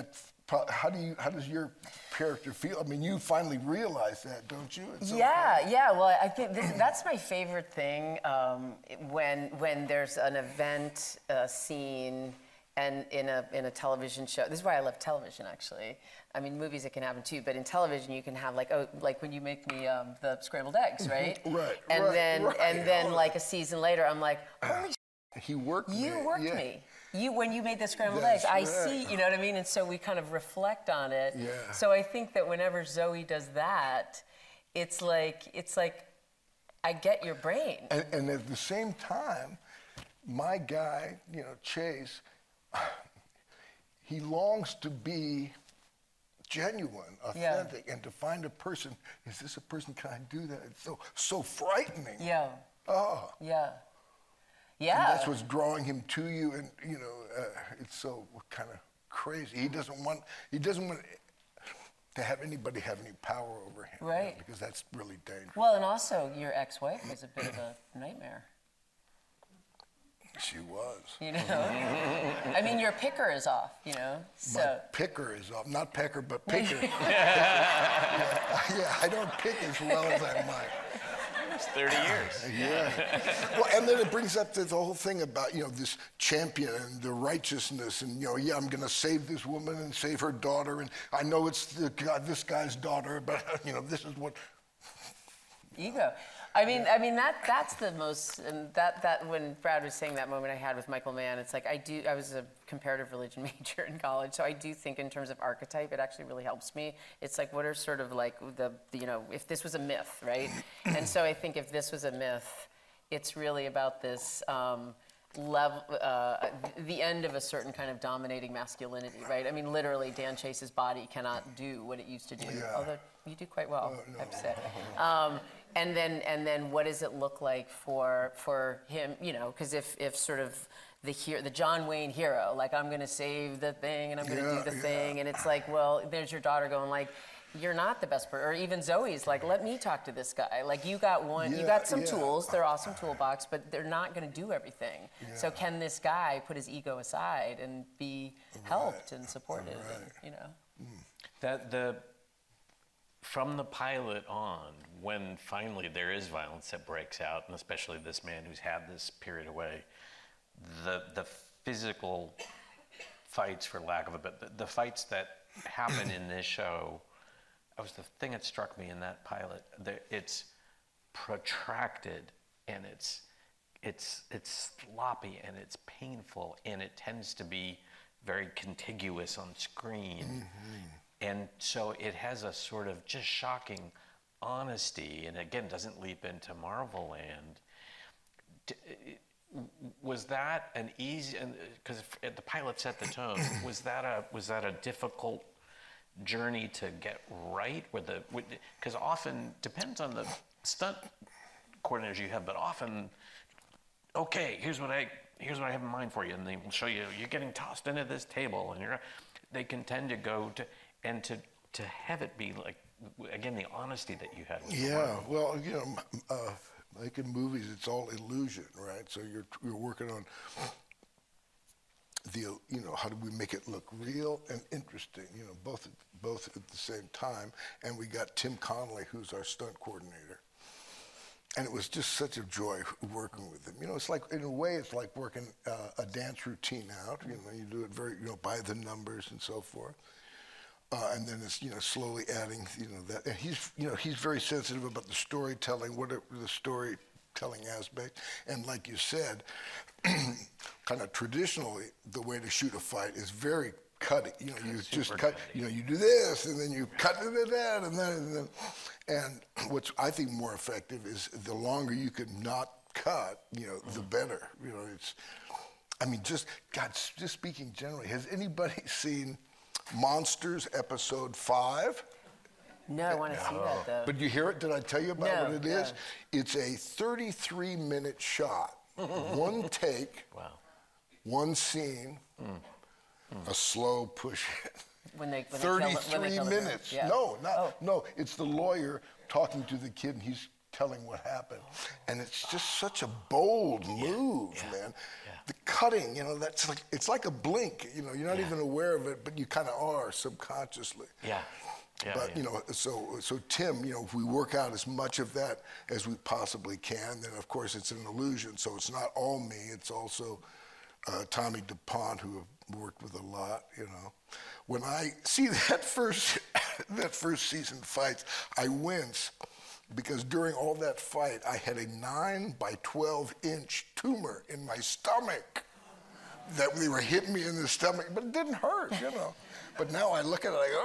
pro- how do you, how does your character feel? I mean, you finally realize that, don't you? at some Yeah, point? yeah. Well, I think this, that's my favorite thing um, when when there's an event uh, scene and in a in a television show. This is why I love television, actually. I mean, movies it can happen too, but in television you can have like oh, like when you make me um, the scrambled eggs, right? Right, And right, then right. and then Oh. like a season later, I'm like, holy. He worked me. You worked yeah. me. You when you made the scrambled That's eggs, I right. see. You know what I mean? And so we kind of reflect on it. Yeah. So I think that whenever Zoe does that, it's like it's like I get your brain. And, and at the same time, my guy, you know, Chase, he longs to be genuine, Yeah. authentic, and to find a person. Is this a person? Can I do that? It's so so frightening. Yeah. Oh. Yeah. And Yeah. that's what's drawing him to you, and you know, uh, it's so kind of crazy. He doesn't want. He doesn't want to have anybody have any power over him. you know, Right. because that's really dangerous. Well, and also your ex-wife was a bit of a nightmare. She was. You know. I mean, your picker is off. You know. My So. picker is off. Not pecker, but picker. yeah. yeah, I don't pick as well as I might. It's thirty years. Yeah. Well, and then it brings up the, the whole thing about, you know, this champion and the righteousness and, you know, yeah, I'm going to save this woman and save her daughter. And I know it's the, God, this guy's daughter, but, you know, this is what... Ego. I mean, I mean that that's the most, and that that when Brad was saying that moment I had with Michael Mann, it's like I do. I was a comparative religion major in college, so I do think in terms of archetype, it actually really helps me. It's like what are sort of like the, the you know, if this was a myth, right? And so I think if this was a myth, it's really about this. Um, level, uh, the end of a certain kind of dominating masculinity, right? I mean, literally, Dan Chase's body cannot do what it used to do, Yeah. although you do quite well, Oh, no. I have to say. Um, and then, and then, what does it look like for for him? You know, because if if sort of the hero, the John Wayne hero, like I'm going to save the thing and I'm going to Yeah, do the yeah. thing, and it's like, well, there's your daughter going like. You're not the best person, or even Zoe's like, let me talk to this guy. Like you got one, you Yeah, got some yeah. tools, they're awesome toolbox, but they're not gonna do everything. So Yeah. can this guy put his ego aside and be helped and supported, and, you know? That the from the pilot on, when finally there is violence that breaks out, and especially this man who's had this period away, the the physical fights, for lack of a bit, the, the fights that happen in this show, that was the thing that struck me in that pilot. The, it's protracted and it's it's it's sloppy and it's painful and it tends to be very contiguous on screen. Mm-hmm. And so it has a sort of just shocking honesty, and again, doesn't leap into Marvel land. D- Was that an easy? Because the pilot set the tone. Was that a was that a difficult journey to get right? With the because often depends on the stunt coordinators you have, but often, okay, here's what I here's what I have in mind for you, and they will show you you're getting tossed into this table, and you're they can tend to go to and to to have it be like again the honesty that you had with the Yeah, work. well, you know, uh, making movies, it's all illusion, right? So you're you're working on the, you know, how do we make it look real and interesting? You know, both both at the same time. And we got Tim Connolly, who's our stunt coordinator, and it was just such a joy working with him. You know, it's like in a way, it's like working uh, a dance routine out. You know, you do it very, you know, by the numbers and so forth. Uh, and then it's, you know, slowly adding, you know, that. And he's, you know, he's very sensitive about the storytelling, what it, the storytelling aspect. And like you said, kind of traditionally, the way to shoot a fight is very cutting. You know, you Super just cut, cutting. you know, you do this, and then you cut it and that, and then, and then. And what's, I think, more effective is the longer you can not cut, you know, the better. You know, it's, I mean, just, God, just speaking generally, has anybody seen Monsters episode five? No, I want to see that though. But you hear it? Did I tell you about No, what it is? no. It's a thirty-three minute shot, one take, Wow. one scene, a slow push hit. when they, when they kill the- when they thirty-three kill the girl. minutes. Yeah. No, not Oh. no. It's the lawyer talking to the kid, and he's telling what happened. And it's just such a bold move, yeah, man. yeah. The cutting, you know, that's like, it's like a blink, you know, you're not Yeah. even aware of it, but you kind of are subconsciously. Yeah. Yeah, But, yeah. you know, so, so Tim, you know, if we work out as much of that as we possibly can, then of course it's an illusion. So it's not all me, it's also uh, Tommy DuPont, who have worked with a lot, you know. When I see that first, that first season fights, I wince because during all that fight, I had a nine by twelve inch tumor in my stomach that they were hitting me in the stomach, but it didn't hurt, you know. But now I look at it like,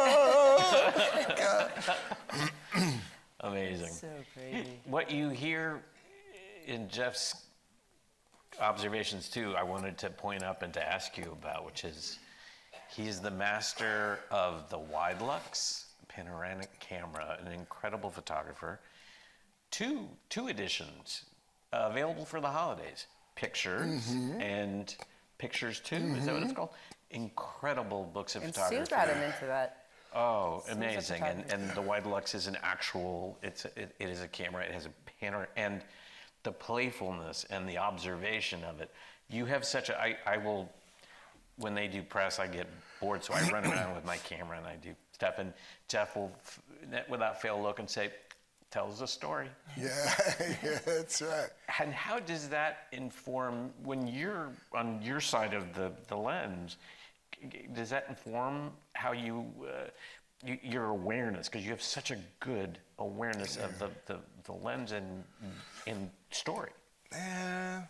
oh, God. Amazing. So crazy. What you hear in Jeff's observations too, I wanted to point up and to ask you about, which is he's the master of the Widelux panoramic camera, an incredible photographer. Two two editions uh, available for the holidays. Pictures Mm-hmm. and Pictures Two. Is that what it's called? Incredible books of And photography. Sue got him into that. Oh, Sue's a amazing! And photographer. and the Widelux is an actual. It's a, it, it is a camera. It has a panel, and the playfulness and the observation of it. You have such a. I I will. When they do press, I get bored, so I run around with my camera and I do stuff. And Jeff will, f- without fail, look and say, "Tells a story." Yeah, yeah, that's right. And how does that inform when you're on your side of the, the lens? Does that inform how you, uh, you your awareness? Because you have such a good awareness of the, the, the lens and in story. Man,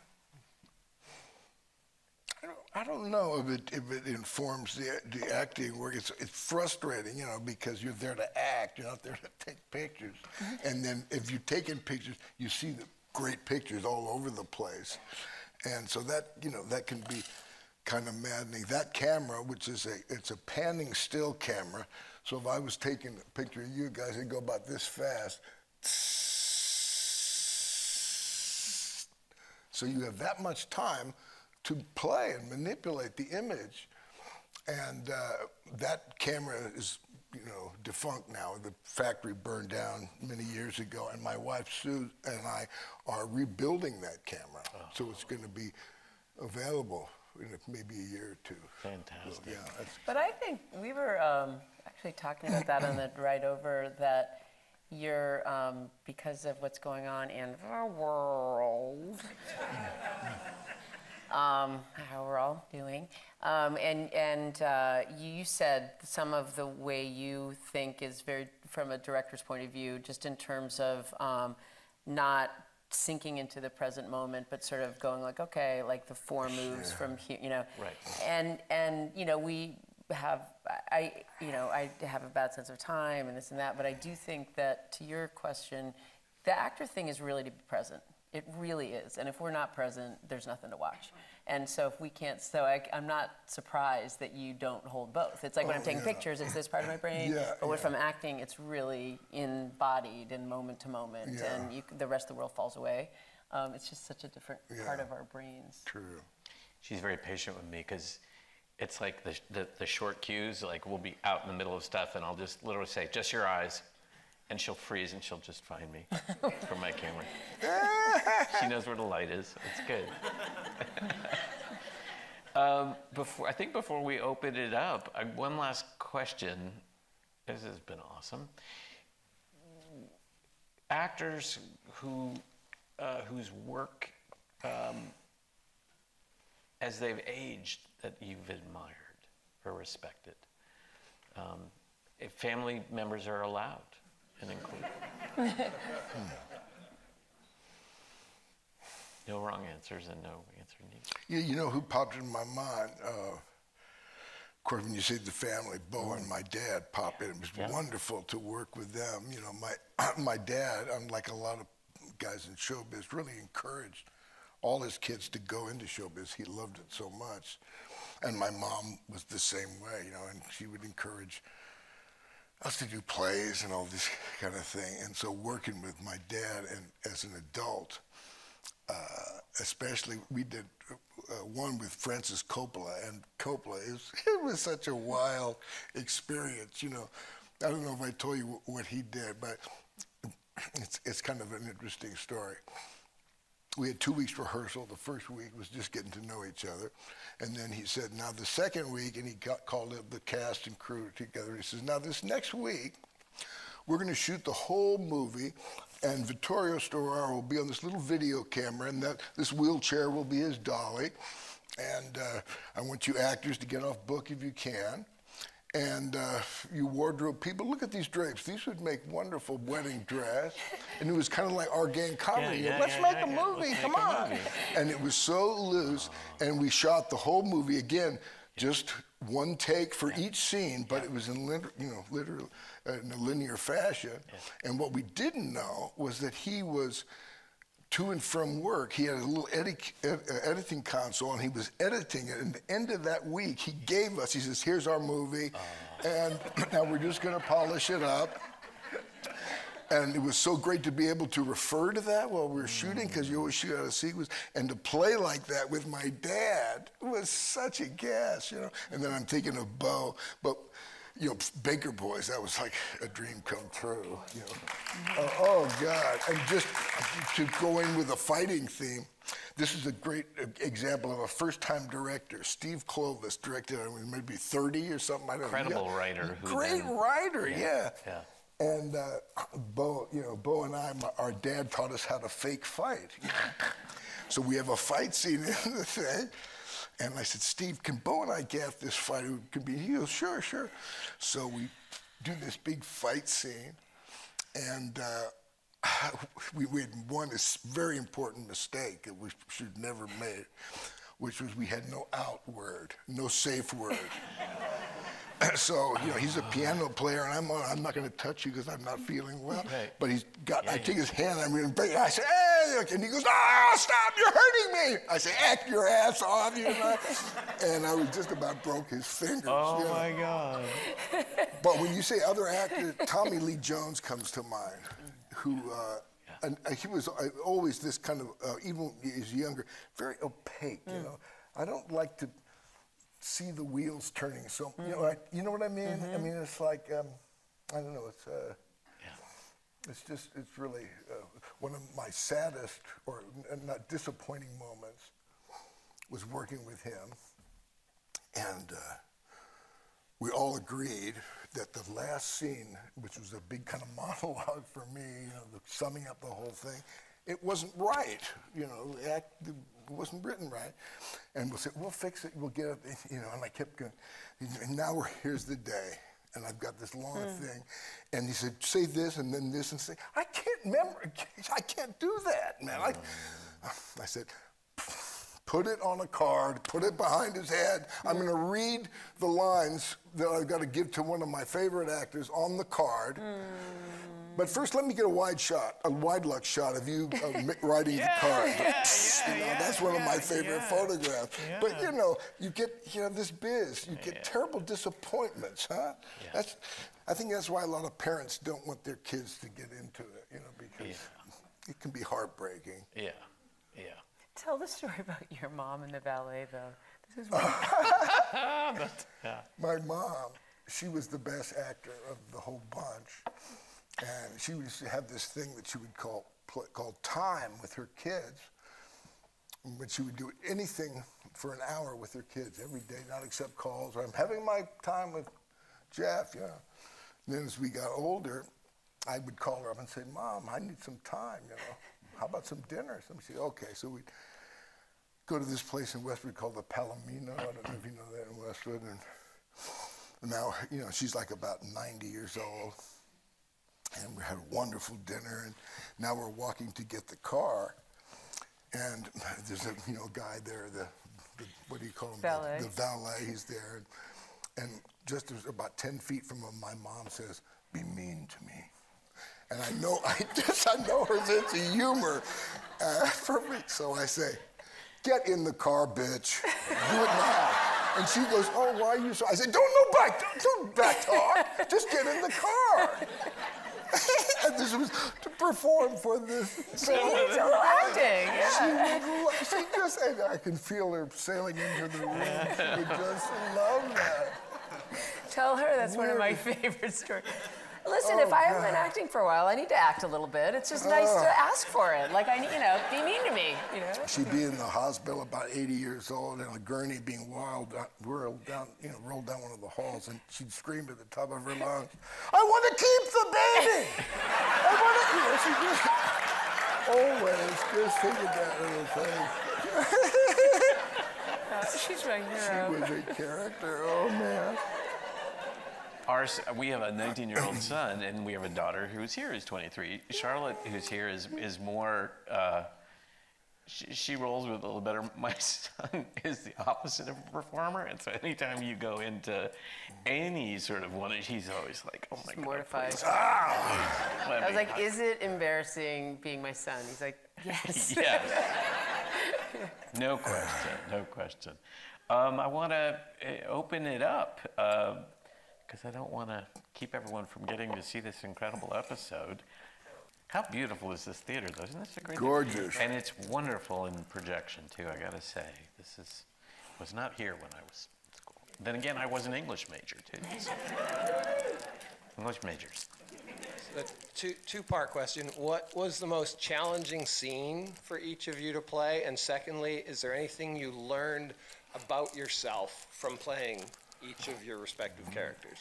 I don't, I don't know if it if it informs the the acting work. It's it's frustrating, you know, because you're there to act. You're not there to take pictures. And then if you're taking pictures, you see the great pictures all over the place, and so that you know that can be kind of maddening. That camera, which is a it's a panning still camera, so if I was taking a picture of you guys, it'd go about this fast. So you have that much time to play and manipulate the image. And uh, that camera is, you know, defunct now. The factory burned down many years ago, and my wife Sue and I are rebuilding that camera. Oh. So it's going to be available in maybe a year or two. Fantastic. So, yeah, that's, But I think we were um, actually talking about that on the ride over, that you're, um, because of what's going on in the world, um, how we're all doing, um, and, and uh, you said some of the way you think is very, from a director's point of view, just in terms of um, not sinking into the present moment, but sort of going like, okay, like the four moves Yeah. from here, you know. Right. And, and you know, we have, I, you know, I have a bad sense of time and this and that, but I do think that, to your question, the actor thing is really to be present. It really is. And if we're not present, there's nothing to watch. And so if we can't, so I, I'm not surprised that you don't hold both. It's like when Oh, I'm taking yeah. pictures, it's this part of my brain. Yeah, but if yeah. I'm acting, it's really embodied and moment to moment. Yeah. And you, the rest of the world falls away. Um, it's just such a different part Yeah. of our brains. true. She's very patient with me because it's like the, the, the short cues, like we'll be out in the middle of stuff and I'll just literally say, just your eyes. And she'll freeze and she'll just find me from my camera. She knows where the light is. It's good. um, before I think before we open it up, I, one last question. This has been awesome. Actors who uh, whose work, um, as they've aged, that you've admired or respected. Um, if family members are allowed. And include. No wrong answers and no answer needed. Yeah, you know who popped in my mind? Uh, of course, when you say the family, Bo and my dad pop in. It was Yeah. wonderful to work with them. You know, my my dad, unlike a lot of guys in showbiz, really encouraged all his kids to go into showbiz. He loved it so much. And my mom was the same way, you know, and she would encourage us to do plays and all this kind of thing. And so working with my dad and as an adult, uh, especially we did uh, one with Francis Coppola, and Coppola, it was, it was such a wild experience, you know. I don't know if I told you what he did, but it's, it's kind of an interesting story. We had two weeks rehearsal. The first week was just getting to know each other. And then he said, now the second week, and he got, called the cast and crew together. He says, now this next week, we're going to shoot the whole movie, and Vittorio Storaro will be on this little video camera, and that this wheelchair will be his dolly. And uh, I want you actors to get off book if you can. And uh, you wardrobe people, look at these drapes. These would make wonderful wedding dress. And it was kind of like our gang comedy. Yeah, yeah, Let's yeah, make yeah, a yeah. movie, Let's come make a on. movie. And it was so loose. And we shot the whole movie again, just one take for each scene, but it was in lit- you know, literally uh, in a linear fashion. And what we didn't know was that he was to and from work. He had a little edi- ed- uh, editing console, and he was editing it. And at the end of that week, he gave us, he says, here's our movie, uh. and now we're just going to polish it up. And it was so great to be able to refer to that while we were shooting, because you always shoot out a sequence, and to play like that with my dad was such a gas, you know. And then I'm thinking of Bo, but you know, Baker Boys, that was like a dream come true, you know. Uh, oh God, and just to go in with a fighting theme, this is a great example of a first-time director. Steve Clovis directed, I mean, maybe thirty or something. I don't Incredible know. writer. Who Great then, writer, yeah. yeah. yeah. And uh, Bo, you know, Bo and I, my, our dad taught us how to fake fight. You know? So we have a fight scene in the thing. And I said, Steve, can Bo and I gaff this fight? It could be, he goes, sure, sure. So we do this big fight scene. And uh, we made one very important mistake that we should never made, which was we had no out word, no safe word. So, you know, he's a piano player, and I'm on, I'm not going to touch you because I'm not feeling well. Right. But he's got, Yeah, I yeah. take his hand, I'm going to break it. I say, hey, and he goes, ah, stop, you're hurting me. I say, act your ass off, you know. And I was just about broke his fingers. Oh you know? my God. But when you say other actors, Tommy Lee Jones comes to mind, who, uh, and uh, he was uh, always this kind of, uh, even when he was younger, very opaque, you know. I don't like to see the wheels turning. So mm-hmm. you know, I, you know what I mean. Mm-hmm. I mean, it's like um, I don't know. It's uh, yeah. it's just it's really uh, one of my saddest or n- not disappointing moments was working with him, and uh, we all agreed that the last scene, which was a big kind of monologue for me, you know, the, summing up the whole thing, it wasn't right. You know, the act, it wasn't written right. And we'll say, we'll fix it, we'll get it, you know, and I kept going. And now we're, here's the day. And I've got this long mm. thing. And he said, say this and then this and say, I can't remember, I can't do that, man. I, I said, put it on a card, put it behind his head. I'm gonna read the lines that I've got to give to one of my favorite actors on the card. Mm. But first, let me get a wide shot, a wide luck shot of you uh, writing yeah, the card. Yeah, Psst, yeah, you know, yeah, that's one yeah, of my favorite yeah, photographs. yeah. But you know, you get you know this biz, you get Yeah. terrible disappointments, huh? Yeah. That's, I think that's why a lot of parents don't want their kids to get into it, you know, because Yeah. it can be heartbreaking. Yeah, yeah. Tell the story about your mom and the ballet, though. This is But, yeah. My mom, she was the best actor of the whole bunch. And she used to have this thing that she would call pl- called time with her kids. But she would do anything for an hour with her kids every day, not accept calls. Or I'm having my time with Jeff, you know. And then as we got older, I would call her up and say, Mom, I need some time, you know. How about some dinner? So she'd say, okay. So we'd go to this place in Westwood called the Palomino. I don't know if you know that in Westwood. And now, you know, she's like about ninety years old. And we had a wonderful dinner, and now we're walking to get the car, and there's a you know guy there, the, the what do you call him? Valet. The, the valet. He's there, and, and just as about ten feet from him, my mom says, "Be mean to me," and I know I just I know her sense of humor, uh, perfect. So I say, "Get in the car, bitch. Do it now." And she goes, "Oh, why are you so?" I said, "Don't no back, don't, don't back talk. Just get in the car." And this was to perform for this. She needs a little acting, yeah. She would lo- she just, and I can feel her sailing into the room. She would just love that. Tell her that's one of my Weird. favorite stories. Listen, Oh, if I haven't God. been acting for a while, I need to act a little bit. It's just nice to ask for it. Like, I need, you know, be mean to me, you know? She'd be in the hospital about eighty years old in a gurney being wild, whirled down, you know, rolled down one of the halls, and she'd scream at the top of her lungs, I want to keep the baby! I want to, you know, she just always just thinking that little thing. She's my She hero. was a character, oh man. Our, s- we have a nineteen-year-old son, and we have a daughter who's here, who's twenty-three. Charlotte, who's here, is is more. Uh, she, she rolls with a little better. My son is the opposite of a performer, and so anytime you go into any sort of one, he's always like, "Oh my God, Mortified. please, ah!" Let I was me- like, is it embarrassing being my son? He's like, yes. Yes. No question. No question. Um, I want to open it up because I don't want to keep everyone from getting to see this incredible episode. How beautiful is this theater, though? Isn't this a great? Gorgeous. And it's wonderful in projection too. I got to say, this is was not here when I was in school. Then again, I was an English major too. so- English majors. A two, two-part question. What was the most challenging scene for each of you to play? And secondly, is there anything you learned about yourself from playing each of your respective characters?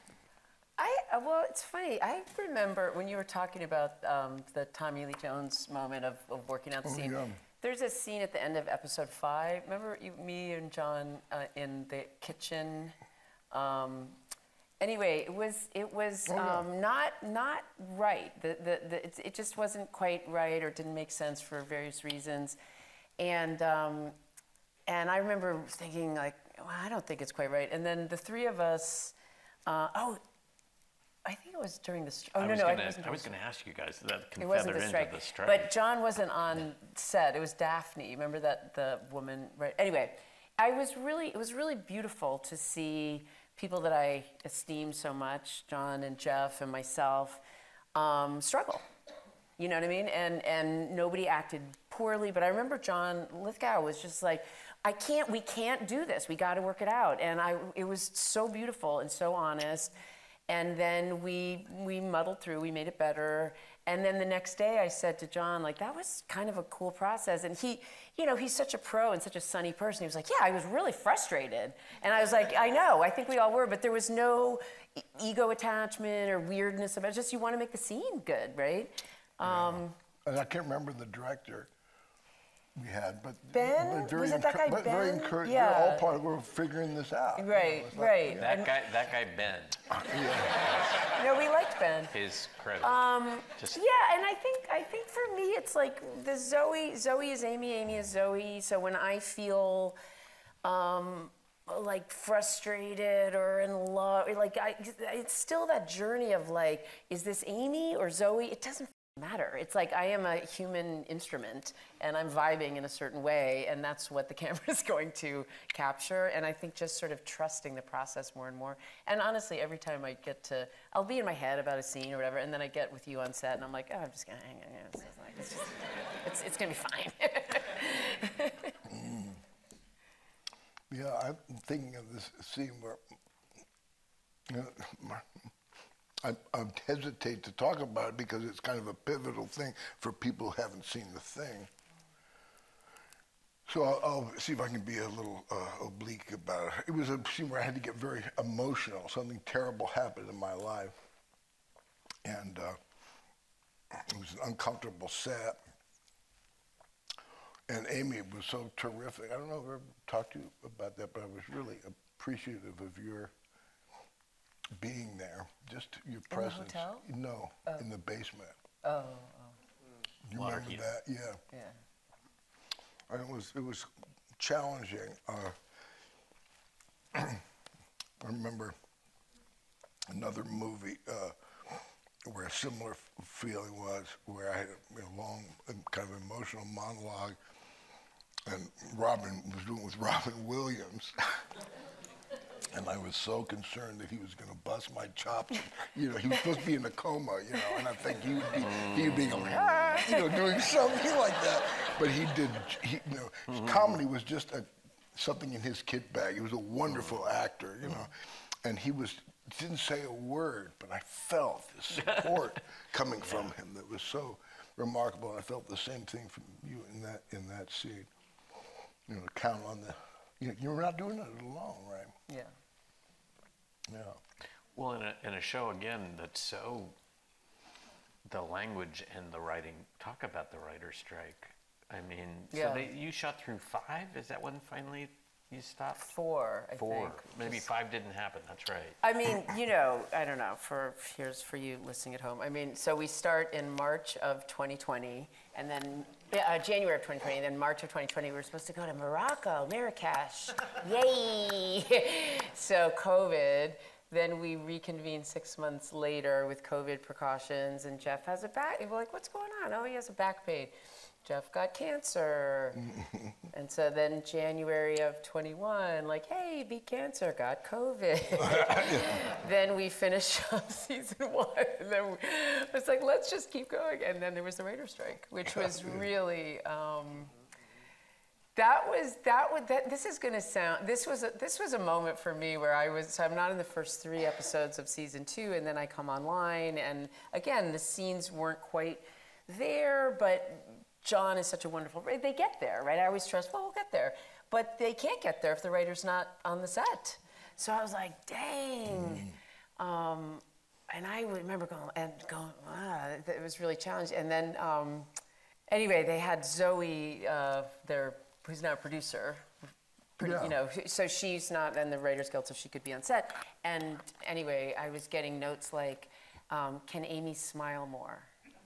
I, uh, well, it's funny. I remember when you were talking about um, the Tommy Lee Jones moment of, of working out the Oh, scene. yeah. There's a scene at the end of episode five. Remember you, me and John uh, in the kitchen? Um, anyway, it was it was Oh, yeah. um, not not right. The, the, the, it, it just wasn't quite right, or didn't make sense for various reasons. And um, and I remember thinking like, well, I don't think it's quite right. And then the three of us, uh, oh. I think it was during the strike. Oh, I no, was no, gonna, it wasn't. I was going to ask you guys that can It wasn't feather the into strike. the strike. But John wasn't on set. It was Daphne. Remember that the woman, right? Anyway, I was really. It was really beautiful to see people that I esteem so much, John and Jeff and myself, um, struggle. You know what I mean? And and nobody acted poorly. But I remember John Lithgow was just like, I can't. We can't do this. We got to work it out. And I. It was so beautiful and so honest. And then we we muddled through, we made it better. And then the next day I said to John, like, that was kind of a cool process. And he, you know, he's such a pro and such a sunny person. He was like, yeah, I was really frustrated. And I was like, I know, I think we all were, but there was no e- ego attachment or weirdness about it. Just you want to make the scene good, right? Um, And I can't remember the director we had, but Ben? but very, Was it that encour- guy but very Ben? encouraging. Yeah. They're all part of we're figuring this out. you know, right, it's like- right. that And- guy, that guy Ben, no, we liked Ben. his credit. Um, Just yeah, and I think I think for me it's like the Zoe. Zoe is Amy. Amy is Zoe. So when I feel um, like frustrated or in love, like I, it's still that journey of like, is this Amy or Zoe? It doesn't matter. It's like I am a human instrument and I'm vibing in a certain way, and that's what the camera is going to capture. And I think just sort of trusting the process more and more. And honestly, every time I get to, I'll be in my head about a scene or whatever, and then I get with you on set, and I'm like, oh, I'm just gonna hang on. It's, just like, it's, just, it's, it's gonna be fine. Yeah, I'm thinking of this scene where you know, my- I, I hesitate to talk about it because it's kind of a pivotal thing for people who haven't seen the thing. So I'll, I'll see if I can be a little uh, oblique about it. It was a scene where I had to get very emotional. Something terrible happened in my life. And uh, it was an uncomfortable set. And Amy was so terrific. I don't know if I ever talked to you about that, but I was really appreciative of your being there, just your the presence. hotel? No, in the basement. oh, You Water remember heater. that? Yeah. yeah. And it was it was challenging. Uh, I remember another movie uh, where a similar f- feeling was, where I had a, a long, um, kind of emotional monologue, and Robin was doing it with Robin Williams. And I was so concerned that he was going to bust my chops. You know, he was supposed to be in a coma, you know, and I think he would be, he would be going, ah, you know, doing something like that. But he did, he, you know, his comedy was just a, something in his kit bag. He was a wonderful actor, you know, and he was didn't say a word, but I felt the support coming yeah. from him that was so remarkable. And I felt the same thing from you in that in that scene. You know, count on the. You know, you're not doing it alone, right? Yeah. Yeah. Well, in a in a show again that's so. The language and the writing. Talk about the writer's strike. I mean, yeah. so they, you shot through five. Is that when finally you stopped? Four, I Four. think. Maybe Just, five didn't happen. That's right. I mean, you know, I don't know. For here's for you listening at home. I mean, so we start in March of twenty twenty, and then uh, January of twenty twenty, and then March of twenty twenty, we were supposed to go to Morocco, Marrakesh. Yay! So COVID. Then we reconvene six months later with COVID precautions, and Jeff has a back. We're like, what's going on? Oh, he has a back pain. Jeff got cancer. And so then January of twenty-one, like, hey, beat cancer, got COVID. Then we finish up season one. And then we, it's like, let's just keep going. And then there was the writer's strike, which was really, um, that was, that was, that, this is gonna sound, this was, a, this was a moment for me where I was, so I'm not in the first three episodes of season two, and then I come online, and again, the scenes weren't quite there, but John is such a wonderful, they get there, right? I always trust, well, we'll get there. But they can't get there if the writer's not on the set. So I was like, dang. Mm. Um, and I remember going, and going, ah, it was really challenging. And then, um, anyway, they had Zoe, uh, their, who's now a producer, yeah. you know, so she's not in the Writers Guild, so she could be on set. And anyway, I was getting notes like, um, can Amy smile more?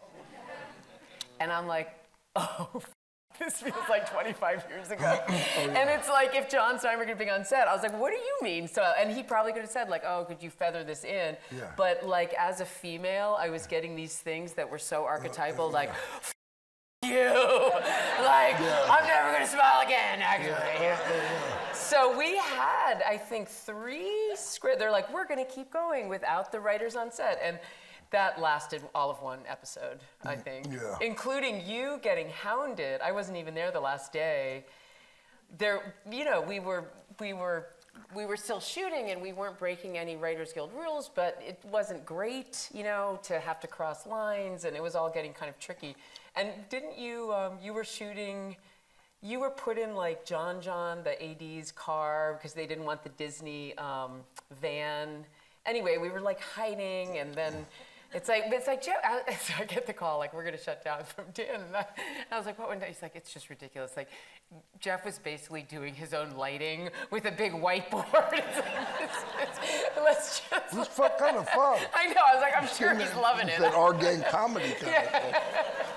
And I'm like, oh, this feels like twenty-five years ago. Oh, yeah. And it's like, if John Steinberg had been on set, I was like, what do you mean? So, and he probably could have said like, oh, could you feather this in? Yeah. But like, as a female, I was getting these things that were so archetypal, like, F you, like, yeah. I'm never gonna smile again, actually. Yeah. Yeah, yeah. So we had, I think, three scripts. They're like, we're gonna keep going without the writers on set. And that lasted all of one episode, I think, yeah. including you getting hounded. I wasn't even there the last day. There, you know, we were, we were, we were still shooting, and we weren't breaking any Writers Guild rules, but it wasn't great, you know, to have to cross lines, and it was all getting kind of tricky. And didn't you? Um, you were shooting. You were put in like John John, the A D's car, because they didn't want the Disney um, van. Anyway, we were like hiding, and then. It's like, it's like, Jeff, I, so I get the call, like, we're going to shut down from Dan. And I, and I was like, what? And he's like, it's just ridiculous. Like, Jeff was basically doing his own lighting with a big whiteboard. It's like, it's, it's, let's just. This is kind of fun. I know. I was like, I'm sure he's loving it's it. That our gang comedy kind yeah. of thing.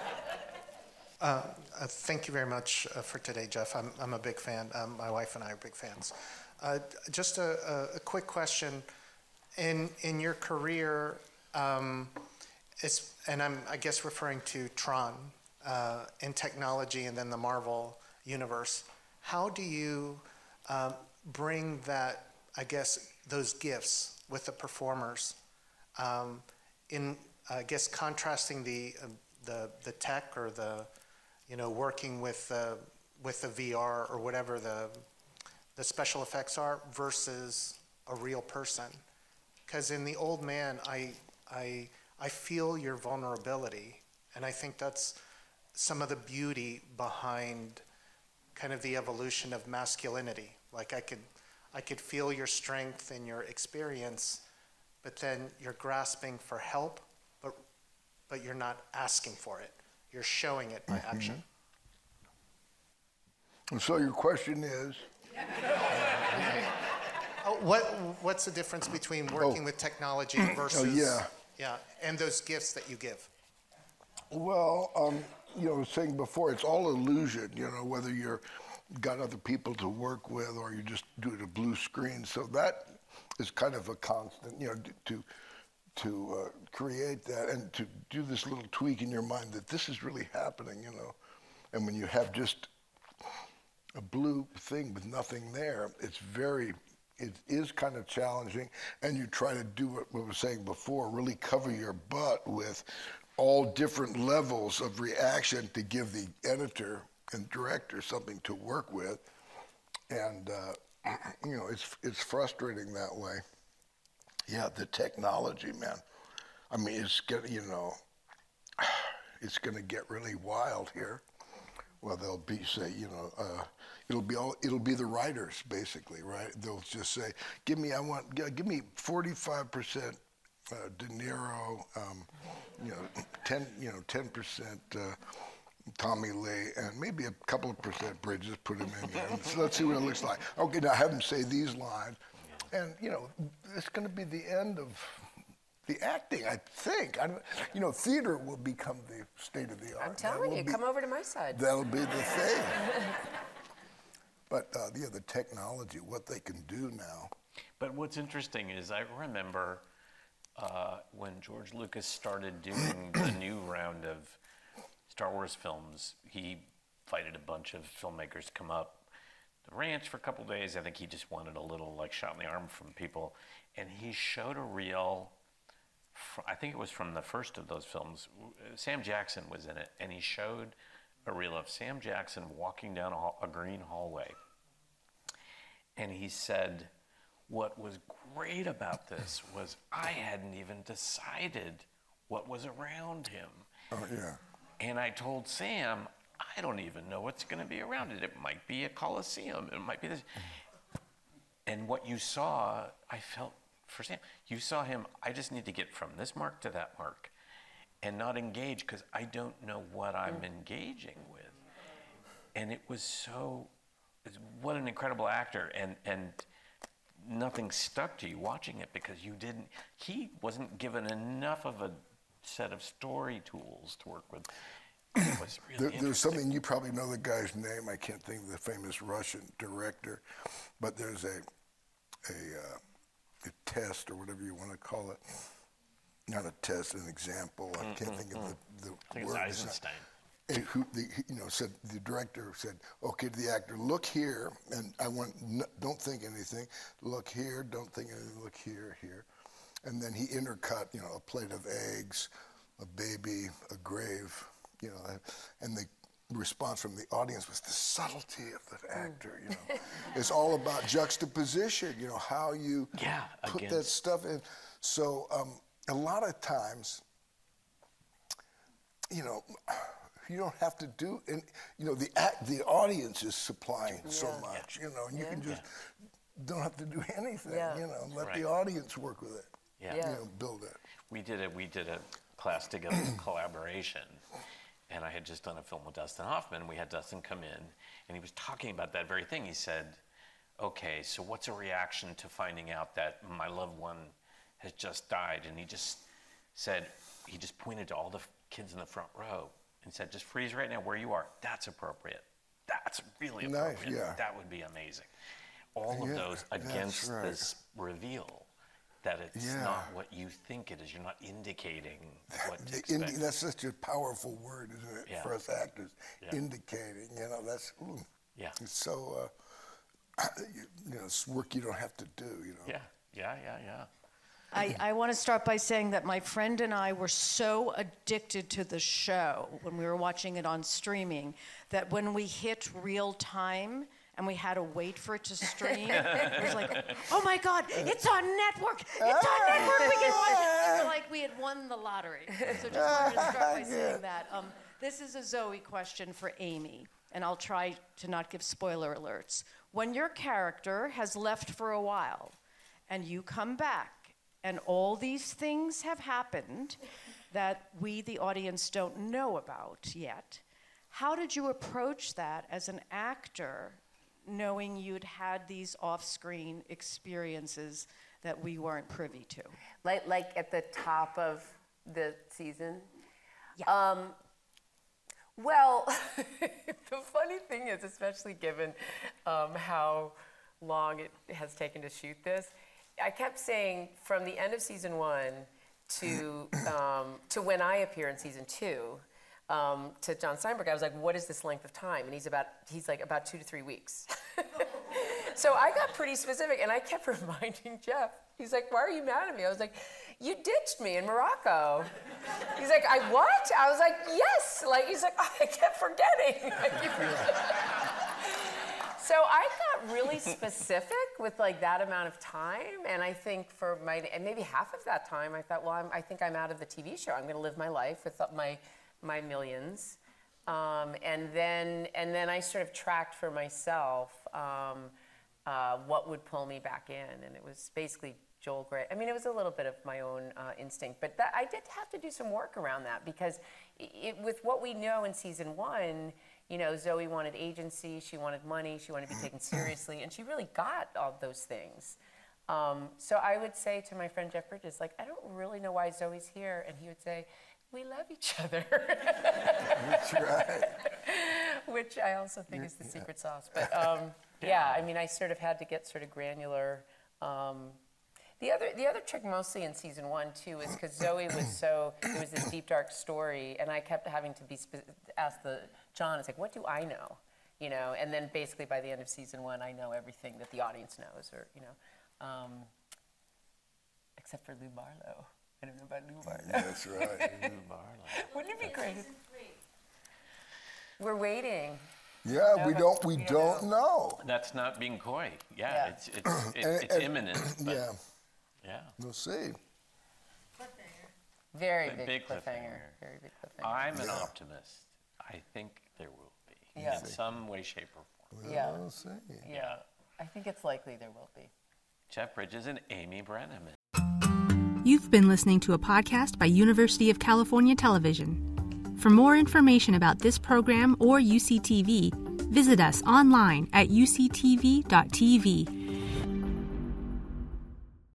Uh, uh, thank you very much uh, for today, Jeff. I'm, I'm a big fan. Um, my wife and I are big fans. Uh, just a, a, a quick question. In, in your career, Um, it's, and I'm, I guess, referring to Tron uh, in technology and then the Marvel universe. How do you um, bring that, I guess, those gifts with the performers um, in, I guess, contrasting the, uh, the the tech or the, you know, working with uh, with the V R or whatever the the special effects are versus a real person? Because in The Old Man, I I, I feel your vulnerability, and I think that's some of the beauty behind kind of the evolution of masculinity. Like I could, I could feel your strength and your experience, but then you're grasping for help, but, but you're not asking for it. You're showing it by mm-hmm. action. And so your question is? oh, what, what's the difference between working oh. with technology versus... Oh, yeah. Yeah, and those gifts that you give. Well, um, you know, I was saying before, it's all illusion, you know, whether you're got other people to work with or you just do it a blue screen. So that is kind of a constant, you know, to to uh, create that and to do this little tweak in your mind that this is really happening, you know. And when you have just a blue thing with nothing there, it's very... It is kind of challenging, and you try to do what we were saying before, really cover your butt with all different levels of reaction to give the editor and director something to work with. And, uh, you know, it's it's frustrating that way. Yeah, the technology, man. I mean, it's gonna, you know, it's gonna get really wild here. Well, they'll be say, you know, uh, it'll be all, it'll be the writers basically, right? They'll just say, give me, I want, give me forty-five percent uh, De Niro, um, you know, ten, you know, ten percent uh, Tommy Lee, and maybe a couple of percent Bridges. Put him in there. So let's see what it looks like. Okay, now have him say these lines, and you know, it's going to be the end of the acting, I think. I don't, you know, theater will become the state of the art. I'm telling you, be, come over to my side. That'll be the thing. But uh, yeah, the technology, what they can do now. But what's interesting is I remember uh, when George Lucas started doing the new round of Star Wars films, he invited a bunch of filmmakers to come up the ranch for a couple days. I think he just wanted a little like shot in the arm from people. And he showed a reel, fr- I think it was from the first of those films. Sam Jackson was in it, and he showed a reel of Sam Jackson walking down a, hall- a green hallway. And he said, what was great about this was I hadn't even decided what was around him. Oh, yeah. And I told Sam, I don't even know what's going to be around it. It might be a coliseum. It might be this. And what you saw, I felt for Sam. You saw him, I just need to get from this mark to that mark and not engage because I don't know what I'm mm. engaging with. And it was so, what an incredible actor. And, and nothing stuck to you watching it because you didn't, he wasn't given enough of a set of story tools to work with. It was really there, there's something, you probably know the guy's name, I can't think of the famous Russian director, but there's a a, uh, a test or whatever you want to call it, not a test, an example, I can't mm-hmm. think of the, the I think word. It's Eisenstein. It, who, the, you know, said, the director said, okay, to the actor, look here, and I want, n- don't think anything, look here, don't think anything, look here, here. And then he intercut, you know, a plate of eggs, a baby, a grave, you know, and the response from the audience was the subtlety of the actor, you know. It's all about juxtaposition, you know, how you yeah, put against. that stuff in. So um, a lot of times, you know, you don't have to do, and you know, the act, the audience is supplying yeah. so much, you know, and you yeah. can just yeah. don't have to do anything, yeah. you know, let right. the audience work with it. Yeah. You know, build it. We did a we did a class together collaboration, and I had just done a film with Dustin Hoffman. We had Dustin come in, and he was talking about that very thing. He said, "Okay, so what's a reaction to finding out that my loved one has just died?" And he just said, he just pointed to all the kids in the front row and said, "Just freeze right now where you are. That's appropriate. That's really appropriate. Nice, yeah. That would be amazing." All of yeah, those against right. this reveal. That it's yeah. not what you think it is. You're not indicating what to Indi- expect. that's such a powerful word, isn't it, yeah. for us actors? Yeah. Indicating, you know, that's, ooh, yeah. it's so, uh, you, you know, it's work you don't have to do, you know. Yeah, yeah, yeah, yeah. I, I want to start by saying that my friend and I were so addicted to the show when we were watching it on streaming that when we hit real time, and we had to wait for it to stream. It was like, oh my God, it's on network. It's on network. We can watch it. We were like we had won the lottery. So just wanted to start by saying that. Um, this is a Zoe question for Amy, and I'll try to not give spoiler alerts. When your character has left for a while, and you come back, and all these things have happened that we, the audience, don't know about yet, how did you approach that as an actor, knowing you'd had these off-screen experiences that we weren't privy to? Like, like at the top of the season? Yeah. Um, well, the funny thing is, especially given um, how long it has taken to shoot this, I kept saying from the end of season one to um, to when I appear in season two, Um, to John Steinberg, I was like, what is this length of time? And he's about, he's like, about two to three weeks. So I got pretty specific, and I kept reminding Jeff. He's like, why are you mad at me? I was like, you ditched me in Morocco. He's like, I what? I was like, yes. Like, he's like, oh, I kept forgetting. So So I got really specific with like that amount of time, and I think for my and maybe half of that time, I thought, well, I'm, I think I'm out of the T V show. I'm going to live my life with my my millions, um, and then and then I sort of tracked for myself um, uh, what would pull me back in, and it was basically Joel Grey. I mean, it was a little bit of my own uh, instinct, but that, I did have to do some work around that because it, with what we know in season one, you know, Zoe wanted agency, she wanted money, she wanted to be taken seriously, and she really got all those things. Um, so I would say to my friend Jeff Bridges, like, I don't really know why Zoe's here, and he would say, we love each other. That's right. Which I also think is the secret sauce. But um, yeah, I mean, I sort of had to get sort of granular. Um, The other, the other trick mostly in season one, too, is because Zoe was so, there was this deep, dark story, and I kept having to be, spe- ask the, John, it's like, what do I know? You know, and then basically by the end of season one, I know everything that the audience knows, or, you know, um, except for Lou Barlow. I don't know about Lou Barlow. That's right. Lou Barlow. Wouldn't it be great? We're waiting. Yeah, No, we but don't. We we don't don't know. That's not being coy. Yeah, Yeah. it's it's it, And- it's and- imminent. But Yeah, yeah. we'll see. Very Big- big, big cliffhanger. cliffhanger. Very big cliffhanger. I'm an Yeah. optimist. I think there will be Yeah. in some way, shape, or form. Yeah. We'll see. Yeah, I think it's likely there will be. Jeff Bridges and Amy Brenneman. You've been listening to a podcast by University of California Television. For more information about this program or U C T V, visit us online at u c t v dot t v